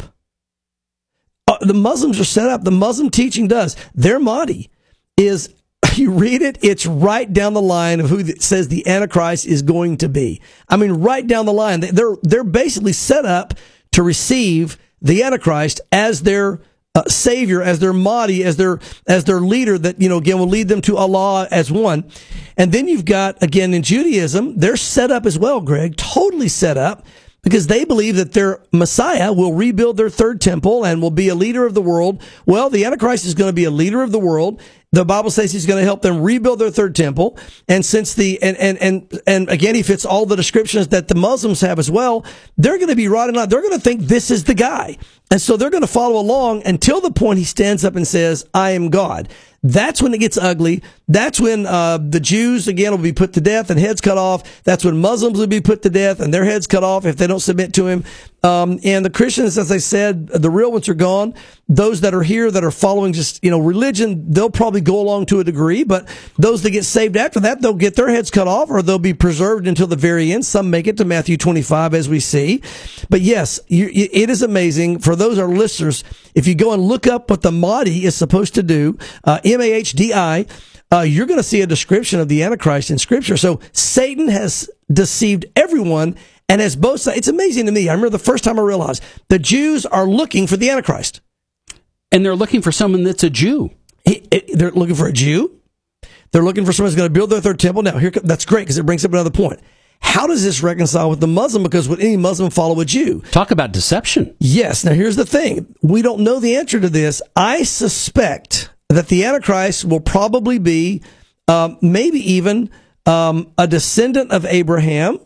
Uh, the Muslims are set up. The Muslim teaching does. Their Mahdi is, you read it, it's right down the line of who it says the Antichrist is going to be. I mean, right down the line. They're, they're basically set up to receive the Antichrist as their uh, savior, as their Mahdi, as their, as their leader that, you know, again, will lead them to Allah as one. And then you've got, again, in Judaism, they're set up as well, Greg, totally set up, because they believe that their Messiah will rebuild their third temple and will be a leader of the world. Well, the Antichrist is going to be a leader of the world. The Bible says he's going to help them rebuild their third temple. And since the, and, and, and, and again, he fits all the descriptions that the Muslims have as well, they're going to be riding on, they're going to think this is the guy. And so they're going to follow along until the point he stands up and says, I am God. That's when it gets ugly. That's when uh the Jews, again, will be put to death and heads cut off. That's when Muslims will be put to death and their heads cut off if they don't submit to him. Um and the Christians, as I said, the real ones are gone. Those that are here that are following just, you know, religion, they'll probably go along to a degree, but those that get saved after that, they'll get their heads cut off or they'll be preserved until the very end. Some make it to Matthew twenty-five, as we see. But yes, you, it is amazing for those our listeners. If you go and look up what the Mahdi is supposed to do, uh, M A H D I, uh, you're going to see a description of the Antichrist in Scripture. So Satan has deceived everyone and has both sides. It's amazing to me. I remember the first time I realized the Jews are looking for the Antichrist. And they're looking for someone that's a Jew. He, it, they're looking for a Jew. They're looking for someone who's going to build their third temple. Now, here that's great because it brings up another point. How does this reconcile with the Muslim? Because would any Muslim follow a Jew? Talk about deception. Yes. Now, here's the thing. We don't know the answer to this. I suspect that the Antichrist will probably be um, maybe even um, a descendant of Abraham.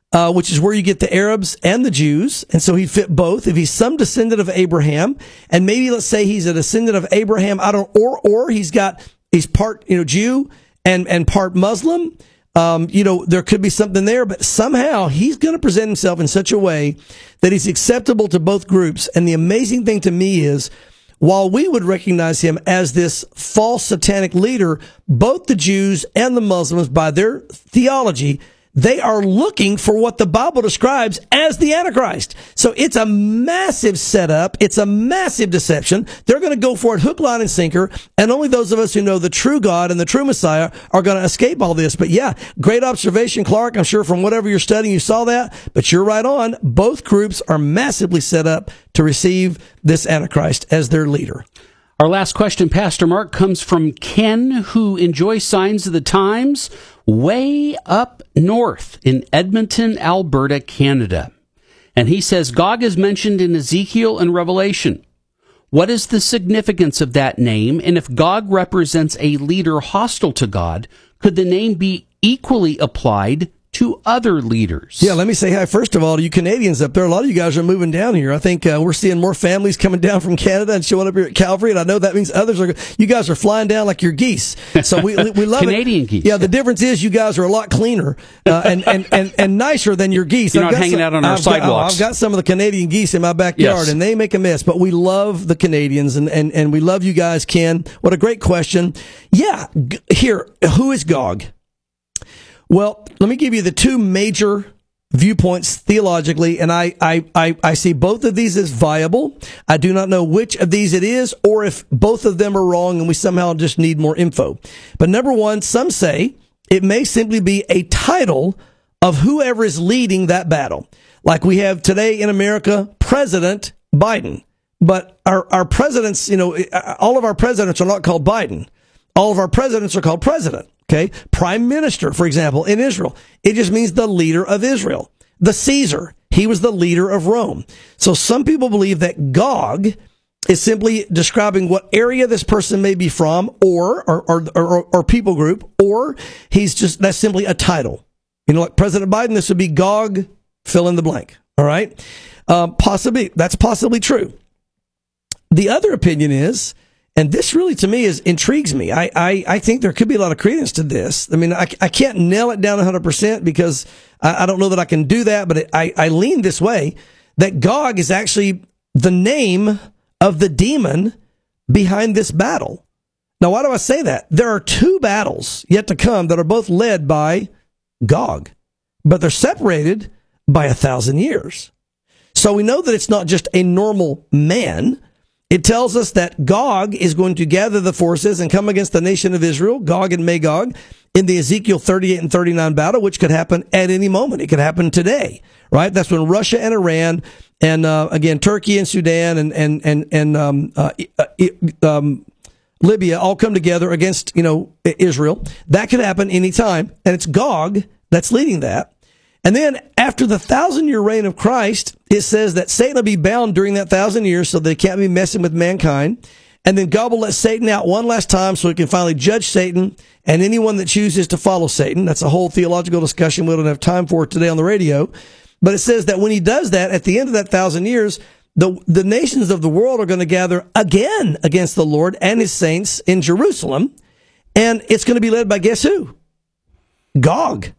uh, which is where you get the Arabs and the Jews. And so he'd fit both. If he's some descendant of Abraham, and maybe let's say he's a descendant of Abraham, I don't, or, or he's got, he's part, you know, Jew and, and part Muslim. Um, you know, there could be something there, but somehow he's going to present himself in such a way that he's acceptable to both groups. And the amazing thing to me is, while we would recognize him as this false satanic leader, both the Jews and the Muslims, by their theology, they are looking for what the Bible describes as the Antichrist. So it's a massive setup. It's a massive deception. They're going to go for it hook, line, and sinker. And only those of us who know the true God and the true Messiah are going to escape all this. But yeah, great observation, Clark. I'm sure from whatever you're studying, you saw that. But you're right on. Both groups are massively set up to receive this Antichrist as their leader. Our last question, Pastor Mark, comes from Ken, who enjoys Signs of the Times way up north in Edmonton, Alberta, Canada. And he says, Gog is mentioned in Ezekiel and Revelation. What is the significance of that name? And if Gog represents a leader hostile to God, could the name be equally applied to other leaders? Yeah, let me say hi, first of all, to you Canadians up there. A lot of you guys are moving down here. I think uh, we're seeing more families coming down from Canada and showing up here at Calvary, and I know that means others are, you guys are flying down like you're geese. So we we love Canadian it. geese. Yeah, the difference is you guys are a lot cleaner uh, and, and, and, and nicer than your geese. You're I've not got hanging some, out on our I've sidewalks. Got, oh, I've got some of the Canadian geese in my backyard, Yes. and they make a mess, but we love the Canadians, and, and, and we love you guys, Ken. What a great question. Yeah, g- here, who is Gog? Well, let me give you the two major viewpoints theologically, and I, I, I, I see both of these as viable. I do not know which of these it is, or if both of them are wrong and we somehow just need more info. But number one, some say it may simply be a title of whoever is leading that battle. Like we have today in America, President Biden. But our, our presidents, you know, all of our presidents are not called Biden. All of our presidents are called president. Okay. Prime Minister, for example, in Israel, it just means the leader of Israel. The Caesar, he was the leader of Rome. So some people believe that Gog is simply describing what area this person may be from, or, or, or, or, or people group, or he's just, that's simply a title. You know, like President Biden, this would be Gog, fill in the blank. All right. Um, possibly, that's possibly true. The other opinion is, and this really, to me, is intrigues me. I, I, I think there could be a lot of credence to this. I mean, I, I can't nail it down one hundred percent because I, I don't know that I can do that, but it, I, I lean this way, that Gog is actually the name of the demon behind this battle. Now, why do I say that? There are two battles yet to come that are both led by Gog, but they're separated by a thousand years. So we know that it's not just a normal man. It tells us that Gog is going to gather the forces and come against the nation of Israel, Gog and Magog, in the Ezekiel thirty-eight and thirty-nine battle, which could happen at any moment. It could happen today, right? That's when Russia and Iran and, uh, again, Turkey and Sudan and, and, and, and, um, uh, um, Libya all come together against, you know, Israel. That could happen anytime. And it's Gog that's leading that. And then after the thousand year reign of Christ, it says that Satan will be bound during that thousand years so they can't be messing with mankind. And then God will let Satan out one last time so he can finally judge Satan and anyone that chooses to follow Satan. That's a whole theological discussion we don't have time for today on the radio. But it says that when he does that, at the end of that thousand years, the, the nations of the world are going to gather again against the Lord and his saints in Jerusalem. And it's going to be led by guess who? Gog.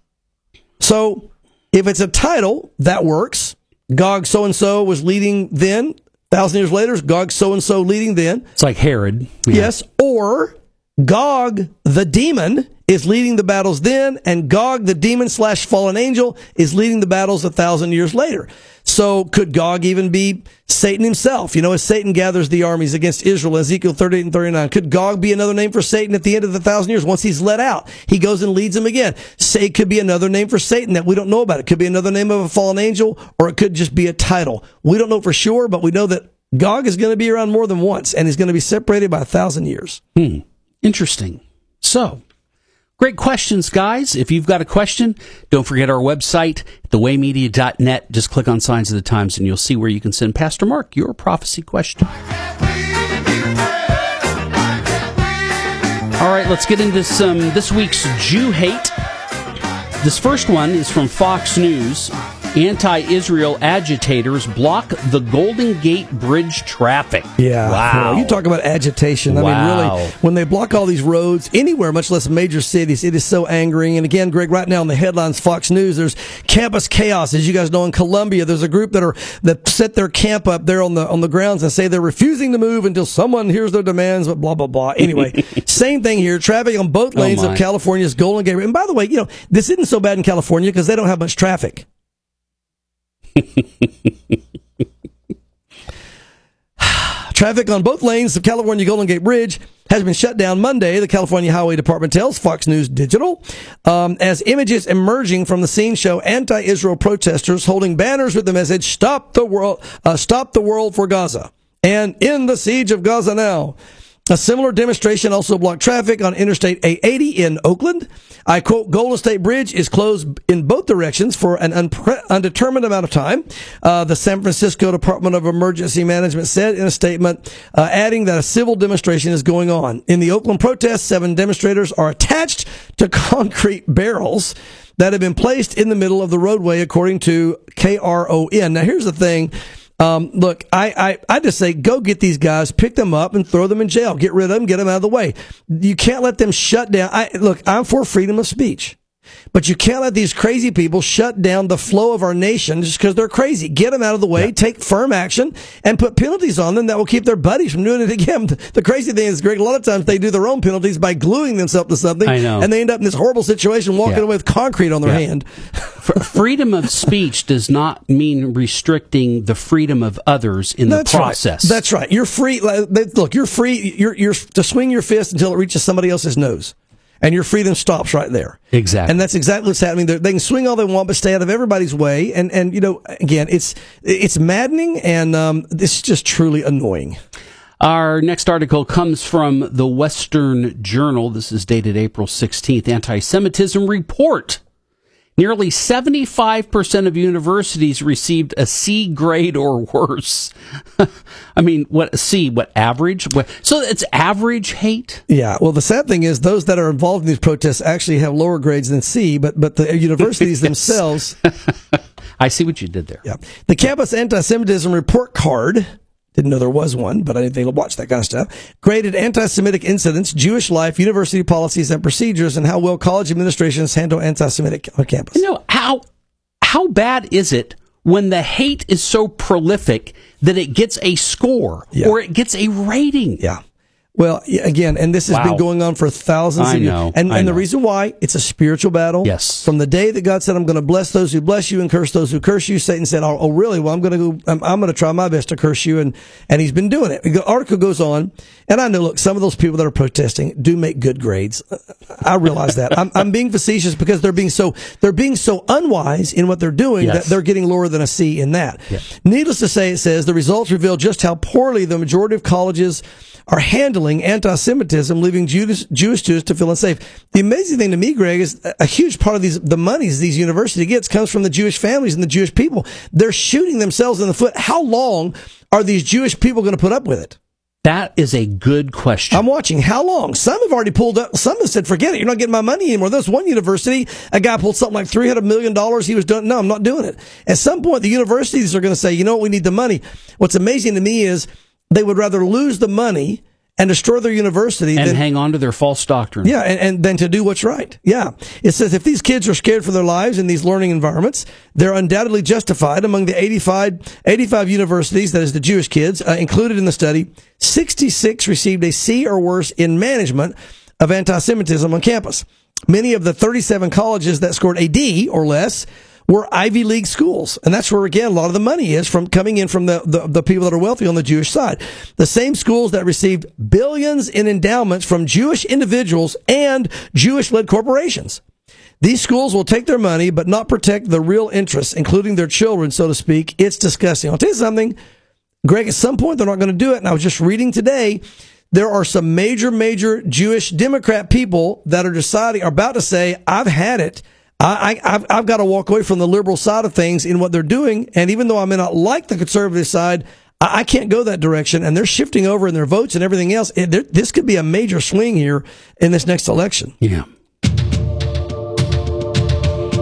So if it's a title, that works. Gog so-and-so was leading then. Thousand years later, Gog so-and-so leading then. It's like Herod. Yeah. Yes. Or Gog, the demon, is leading the battles then, and Gog, the demon slash fallen angel, is leading the battles a thousand years later. So could Gog even be Satan himself? You know, as Satan gathers the armies against Israel, Ezekiel thirty-eight and thirty-nine, could Gog be another name for Satan at the end of the thousand years? Once he's let out, he goes and leads them again. Say it could be another name for Satan that we don't know about. It could be another name of a fallen angel, or it could just be a title. We don't know for sure, but we know that Gog is going to be around more than once, and he's going to be separated by a thousand years. Hmm. Interesting. So, great questions, guys. If you've got a question, don't forget our website, the way media dot net. Just click on Signs of the Times, and you'll see where you can send Pastor Mark your prophecy question. All right, let's get into some this week's Jew hate. This first one is from Fox News. Anti-Israel agitators block the Golden Gate Bridge traffic. Yeah. Wow. You talk about agitation. I Wow. mean, really, when they block all these roads anywhere, much less major cities, it is so angering. And again, Greg, right now in the headlines, Fox News, there's campus chaos. As you guys know, in Columbia, there's a group that are that set their camp up there on the on the grounds and say they're refusing to move until someone hears their demands, but blah, blah, blah. Anyway, same thing here. Traffic on both lanes Oh, my. of California's Golden Gate. And by the way, you know, this isn't so bad in California because they don't have much traffic. Traffic on both lanes of California Golden Gate Bridge has been shut down Monday, the California Highway Department tells Fox News Digital, um, as images emerging from the scene show anti-Israel protesters holding banners with the message, "Stop the world, uh, stop the world for Gaza," and "End the siege of Gaza now." A similar demonstration also blocked traffic on Interstate eight eighty in Oakland. I quote, "Golden State Bridge is closed in both directions for an unpre- undetermined amount of time," uh, the San Francisco Department of Emergency Management said in a statement, uh, adding that a civil demonstration is going on. In the Oakland protest, seven demonstrators are attached to concrete barrels that have been placed in the middle of the roadway, according to K R O N. Now, here's the thing. Um, look, I, I, I just say, go get these guys, pick them up and throw them in jail. Get rid of them, get them out of the way. You can't let them shut down. I, look, I'm for freedom of speech, but you can't let these crazy people shut down the flow of our nation just because they're crazy. Get them out of the way, yeah. Take firm action, and put penalties on them that will keep their buddies from doing it again. The crazy thing is, Greg, a lot of times they do their own penalties by gluing themselves to something. I know. And they end up in this horrible situation walking yeah. away with concrete on their yeah. hand. Freedom of speech does not mean restricting the freedom of others in That's the process. Right. That's right. You're free. Look, you're free. You're, you're to swing your fist until it reaches somebody else's nose. And your freedom stops right there. Exactly. And that's exactly what's happening there. They can swing all they want, but stay out of everybody's way. And, and you know, again, it's it's maddening, and um, this is just truly annoying. Our next article comes from the Western Journal. This is dated April sixteenth. Anti-Semitism report. Nearly seventy-five percent of universities received a C grade or worse. I mean, what C? What average? What, so it's average hate? Yeah. Well, the sad thing is those that are involved in these protests actually have lower grades than C, but but the universities yes. themselves. I see what you did there. Yeah. The Campus Anti-Semitism Report Card. Didn't know there was one, but I didn't think I'd watch that kind of stuff. Graded anti-Semitic incidents, Jewish life, university policies and procedures, and how well college administrations handle anti-Semitic on campus. You know, how how bad is it when the hate is so prolific that it gets a score yeah. or it gets a rating? Yeah. Well, again, and this has wow. been going on for thousands I of years. know, And, I and the know. reason why, it's a spiritual battle. Yes. From the day that God said, "I'm going to bless those who bless you and curse those who curse you," Satan said, "Oh, oh really? Well, I'm going to go, I'm, I'm going to try my best to curse you." And, and he's been doing it. The article goes on, and I know, look, some of those people that are protesting do make good grades. I realize that. I'm, I'm being facetious because they're being so, they're being so unwise in what they're doing Yes. that they're getting lower than a C in that. Yeah. Needless to say, it says the results reveal just how poorly the majority of colleges are handling anti-Semitism, leaving Jewish, Jewish students to feel unsafe. The amazing thing to me, Greg, is a huge part of these the monies these universities gets comes from the Jewish families and the Jewish people. They're shooting themselves in the foot. How long are these Jewish people going to put up with it? That is a good question. I'm watching. How long? Some have already pulled up. Some have said, "Forget it. You're not getting my money anymore." There's one university, a guy pulled something like three hundred million dollars. He was done. No, I'm not doing it. At some point, the universities are going to say, "You know what? We need the money." What's amazing to me is they would rather lose the money and destroy their university and than hang on to their false doctrine. Yeah, and, and then to do what's right. Yeah. It says if these kids are scared for their lives in these learning environments, they're undoubtedly justified. Among the eighty-five, eighty-five universities, that is the Jewish kids, uh, included in the study, sixty-six received a C or worse in management of anti-Semitism on campus. Many of the thirty-seven colleges that scored a D or less were Ivy League schools. And that's where, again, a lot of the money is from coming in from the, the, the people that are wealthy on the Jewish side. The same schools that received billions in endowments from Jewish individuals and Jewish-led corporations. These schools will take their money, but not protect the real interests, including their children, so to speak. It's disgusting. I'll tell you something, Greg, at some point they're not going to do it. And I was just reading today, there are some major, major Jewish Democrat people that are deciding, are about to say, "I've had it. I, I, I've, I've got to walk away from the liberal side of things in what they're doing. And even though I may not like the conservative side, I, I can't go that direction." And they're shifting over in their votes and everything else. It, this could be a major swing here in this next election. Yeah.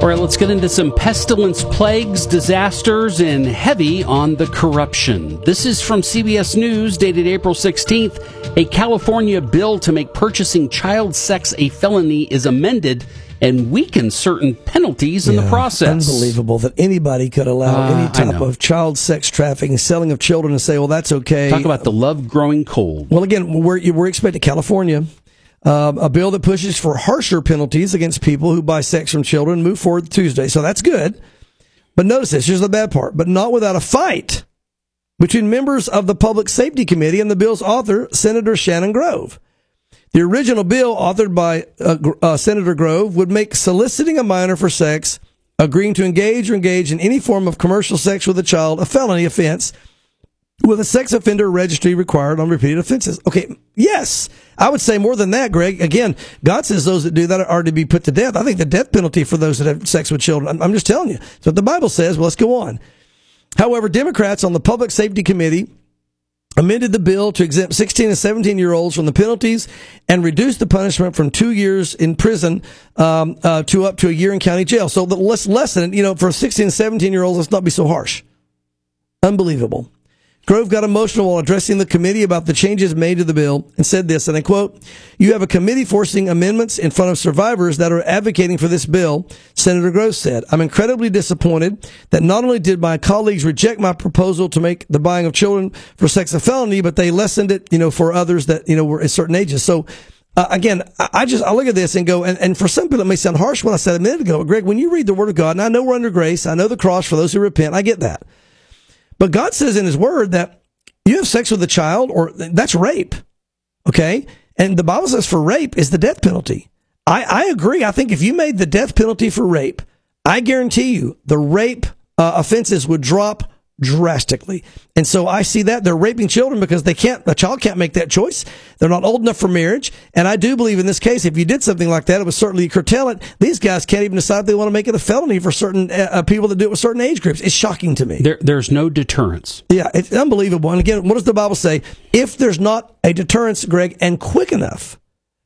All right, let's get into some pestilence, plagues, disasters, and heavy on the corruption. This is from C B S News, dated April sixteenth. A California bill to make purchasing child sex a felony is amended and weakens certain penalties in Yeah, the process. Unbelievable that anybody could allow Uh, any I type know. of child sex trafficking, selling of children, and say, well, that's okay. Talk about the love growing cold. Well, again, we're, we're expecting California, um, a bill that pushes for harsher penalties against people who buy sex from children, move forward Tuesday. So that's good. But notice this, here's the bad part, but not without a fight between members of the Public Safety Committee and the bill's author, Senator Shannon Grove. The original bill, authored by uh, uh, Senator Grove, would make soliciting a minor for sex, agreeing to engage or engage in any form of commercial sex with a child, a felony offense, with a sex offender registry required on repeated offenses. Okay, yes, I would say more than that, Greg. Again, God says those that do that are to be put to death. I think the death penalty for those that have sex with children. I'm, I'm just telling you. So what the Bible says. Well, let's go on. However, Democrats on the Public Safety Committee amended the bill to exempt sixteen and seventeen-year-olds from the penalties and reduce the punishment from two years in prison um, uh, to up to a year in county jail. So the, let's lessen it. You know, for sixteen and seventeen-year-olds, let's not be so harsh. Unbelievable. Grove got emotional while addressing the committee about the changes made to the bill and said this, and I quote, "You have a committee forcing amendments in front of survivors that are advocating for this bill," Senator Grove said. "I'm incredibly disappointed that not only did my colleagues reject my proposal to make the buying of children for sex a felony, but they lessened it, you know, for others that, you know, were at certain ages." So, uh, again, I, I just, I look at this and go, and, and for some people it may sound harsh when I said a minute ago, but Greg, when you read the Word of God, and I know we're under grace, I know the cross for those who repent, I get that. But God says in His Word that you have sex with a child, or that's rape, okay? And the Bible says for rape is the death penalty. I, I agree. I think if you made the death penalty for rape, I guarantee you the rape uh, offenses would drop drastically. And so I see that they're raping children because they can't, a child can't make that choice. They're not old enough for marriage. And I do believe in this case, if you did something like that, it would certainly curtail it. These guys can't even decide if they want to make it a felony for certain uh, people that do it with certain age groups. It's shocking to me. There, there's no deterrence. Yeah, it's unbelievable. And again, what does the Bible say? If there's not a deterrence, Greg, and quick enough,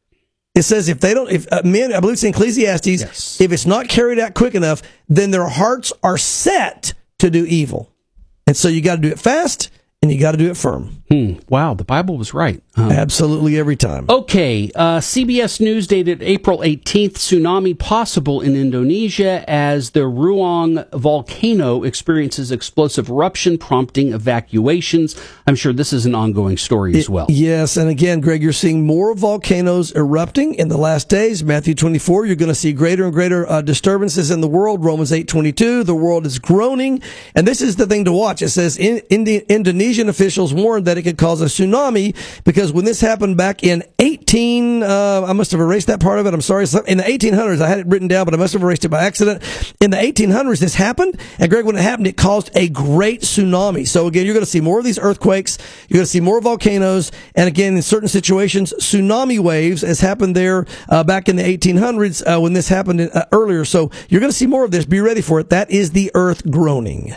it says if they don't, if uh, men, I believe it's in Ecclesiastes, Yes. if it's not carried out quick enough, then their hearts are set to do evil. And so you got to do it fast and you got to do it firm. Hmm. Wow, the Bible was right. Um, Absolutely every time. Okay, uh, C B S News dated April eighteenth, tsunami possible in Indonesia as the Ruang volcano experiences explosive eruption, prompting evacuations. I'm sure this is an ongoing story as well. It- yes, and again, Greg, you're seeing more volcanoes erupting in the last days. Matthew twenty-four, you're going to see greater and greater uh, disturbances in the world. Romans eight twenty-two, the world is groaning. And this is the thing to watch. It says in, Indi- Indonesian officials warned that it could cause a tsunami because when this happened back in eighteen, uh, I must have erased that part of it. I'm sorry. In the eighteen hundreds, I had it written down, but I must have erased it by accident. In the eighteen hundreds, this happened. And Greg, when it happened, it caused a great tsunami. So again, you're going to see more of these earthquakes. You're going to see more volcanoes. And again, in certain situations, tsunami waves, as happened there uh, back in the eighteen hundreds uh, when this happened uh, earlier. So you're going to see more of this. Be ready for it. That is the earth groaning.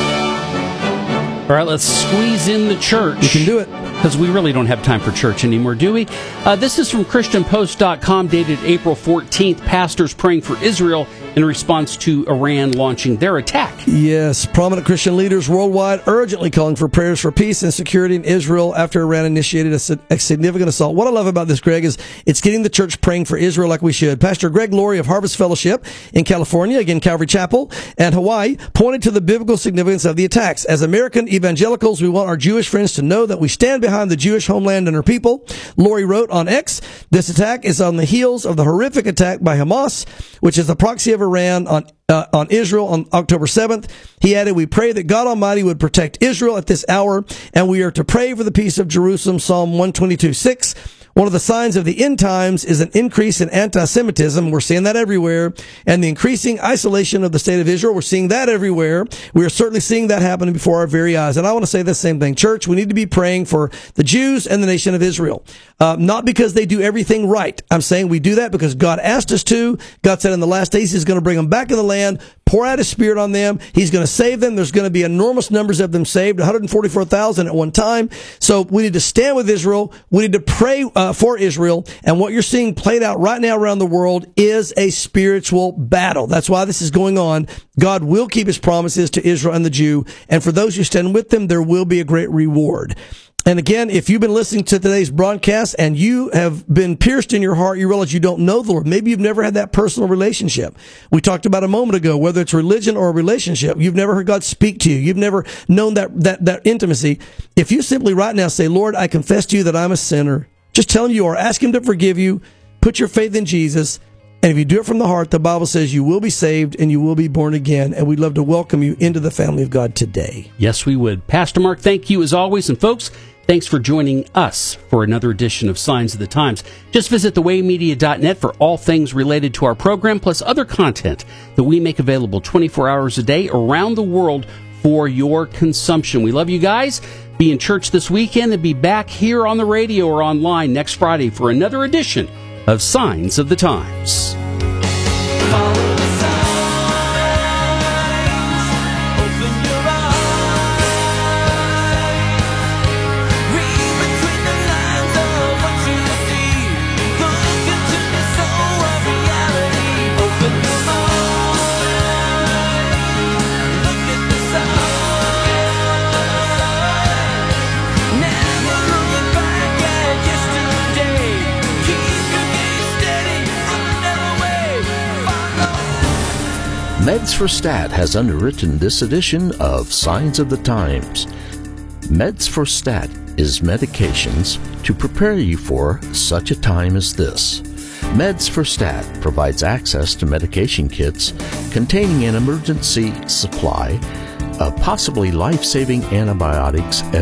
All right, let's squeeze in the church. You can do it. Because we really don't have time for church anymore, do we? Uh, this is from Christian Post dot com, dated April fourteenth. Pastors praying for Israel in response to Iran launching their attack. Yes, prominent Christian leaders worldwide urgently calling for prayers for peace and security in Israel after Iran initiated a, a significant assault. What I love about this, Greg, is it's getting the church praying for Israel like we should. Pastor Greg Laurie of Harvest Fellowship in California, again Calvary Chapel, and Hawaii, pointed to the biblical significance of the attacks. As American evangelicals, we want our Jewish friends to know that we stand behind the Jewish homeland and her people. Laurie wrote on X, this attack is on the heels of the horrific attack by Hamas, which is the proxy of Iran on uh, on Israel on October seventh. He added, we pray that God Almighty would protect Israel at this hour, and we are to pray for the peace of Jerusalem, Psalm one twenty-two six. One of the signs of the end times is an increase in anti-Semitism. We're seeing that everywhere. And the increasing isolation of the state of Israel. We're seeing that everywhere. We are certainly seeing that happening before our very eyes. And I want to say the same thing. Church, we need to be praying for the Jews and the nation of Israel. Uh, not because they do everything right. I'm saying we do that because God asked us to. God said in the last days He's going to bring them back in the land. pour out his Spirit on them. He's going to save them. There's going to be enormous numbers of them saved, one hundred forty-four thousand at one time. So we need to stand with Israel. We need to pray uh, for Israel. And what you're seeing played out right now around the world is a spiritual battle. That's why this is going on. God will keep his promises to Israel and the Jew. And for those who stand with them, there will be a great reward. And again, if you've been listening to today's broadcast and you have been pierced in your heart, you realize you don't know the Lord. Maybe you've never had that personal relationship. We talked about a moment ago, whether it's religion or a relationship, you've never heard God speak to you. You've never known that, that, that intimacy. If you simply right now say, Lord, I confess to you that I'm a sinner, just tell him you are, ask him to forgive you, put your faith in Jesus. And if you do it from the heart, the Bible says you will be saved and you will be born again. And we'd love to welcome you into the family of God today. Yes, we would. Pastor Mark, thank you as always. And folks, thanks for joining us for another edition of Signs of the Times. Just visit the way media dot net for all things related to our program, plus other content that we make available twenty-four hours a day around the world for your consumption. We love you guys. Be in church this weekend and be back here on the radio or online next Friday for another edition of Signs of the Times. Follow the signs, open your eyes, read between the lines of what you see, look into the soul of reality, open your mind, look at the signs, never looking back at yesterday, keep your gaze steady on another way, follow. Meds for Stat has underwritten this edition of Signs of the Times. Meds for Stat is medications to prepare you for such a time as this. Meds for Stat provides access to medication kits containing an emergency supply of possibly life-saving antibiotics as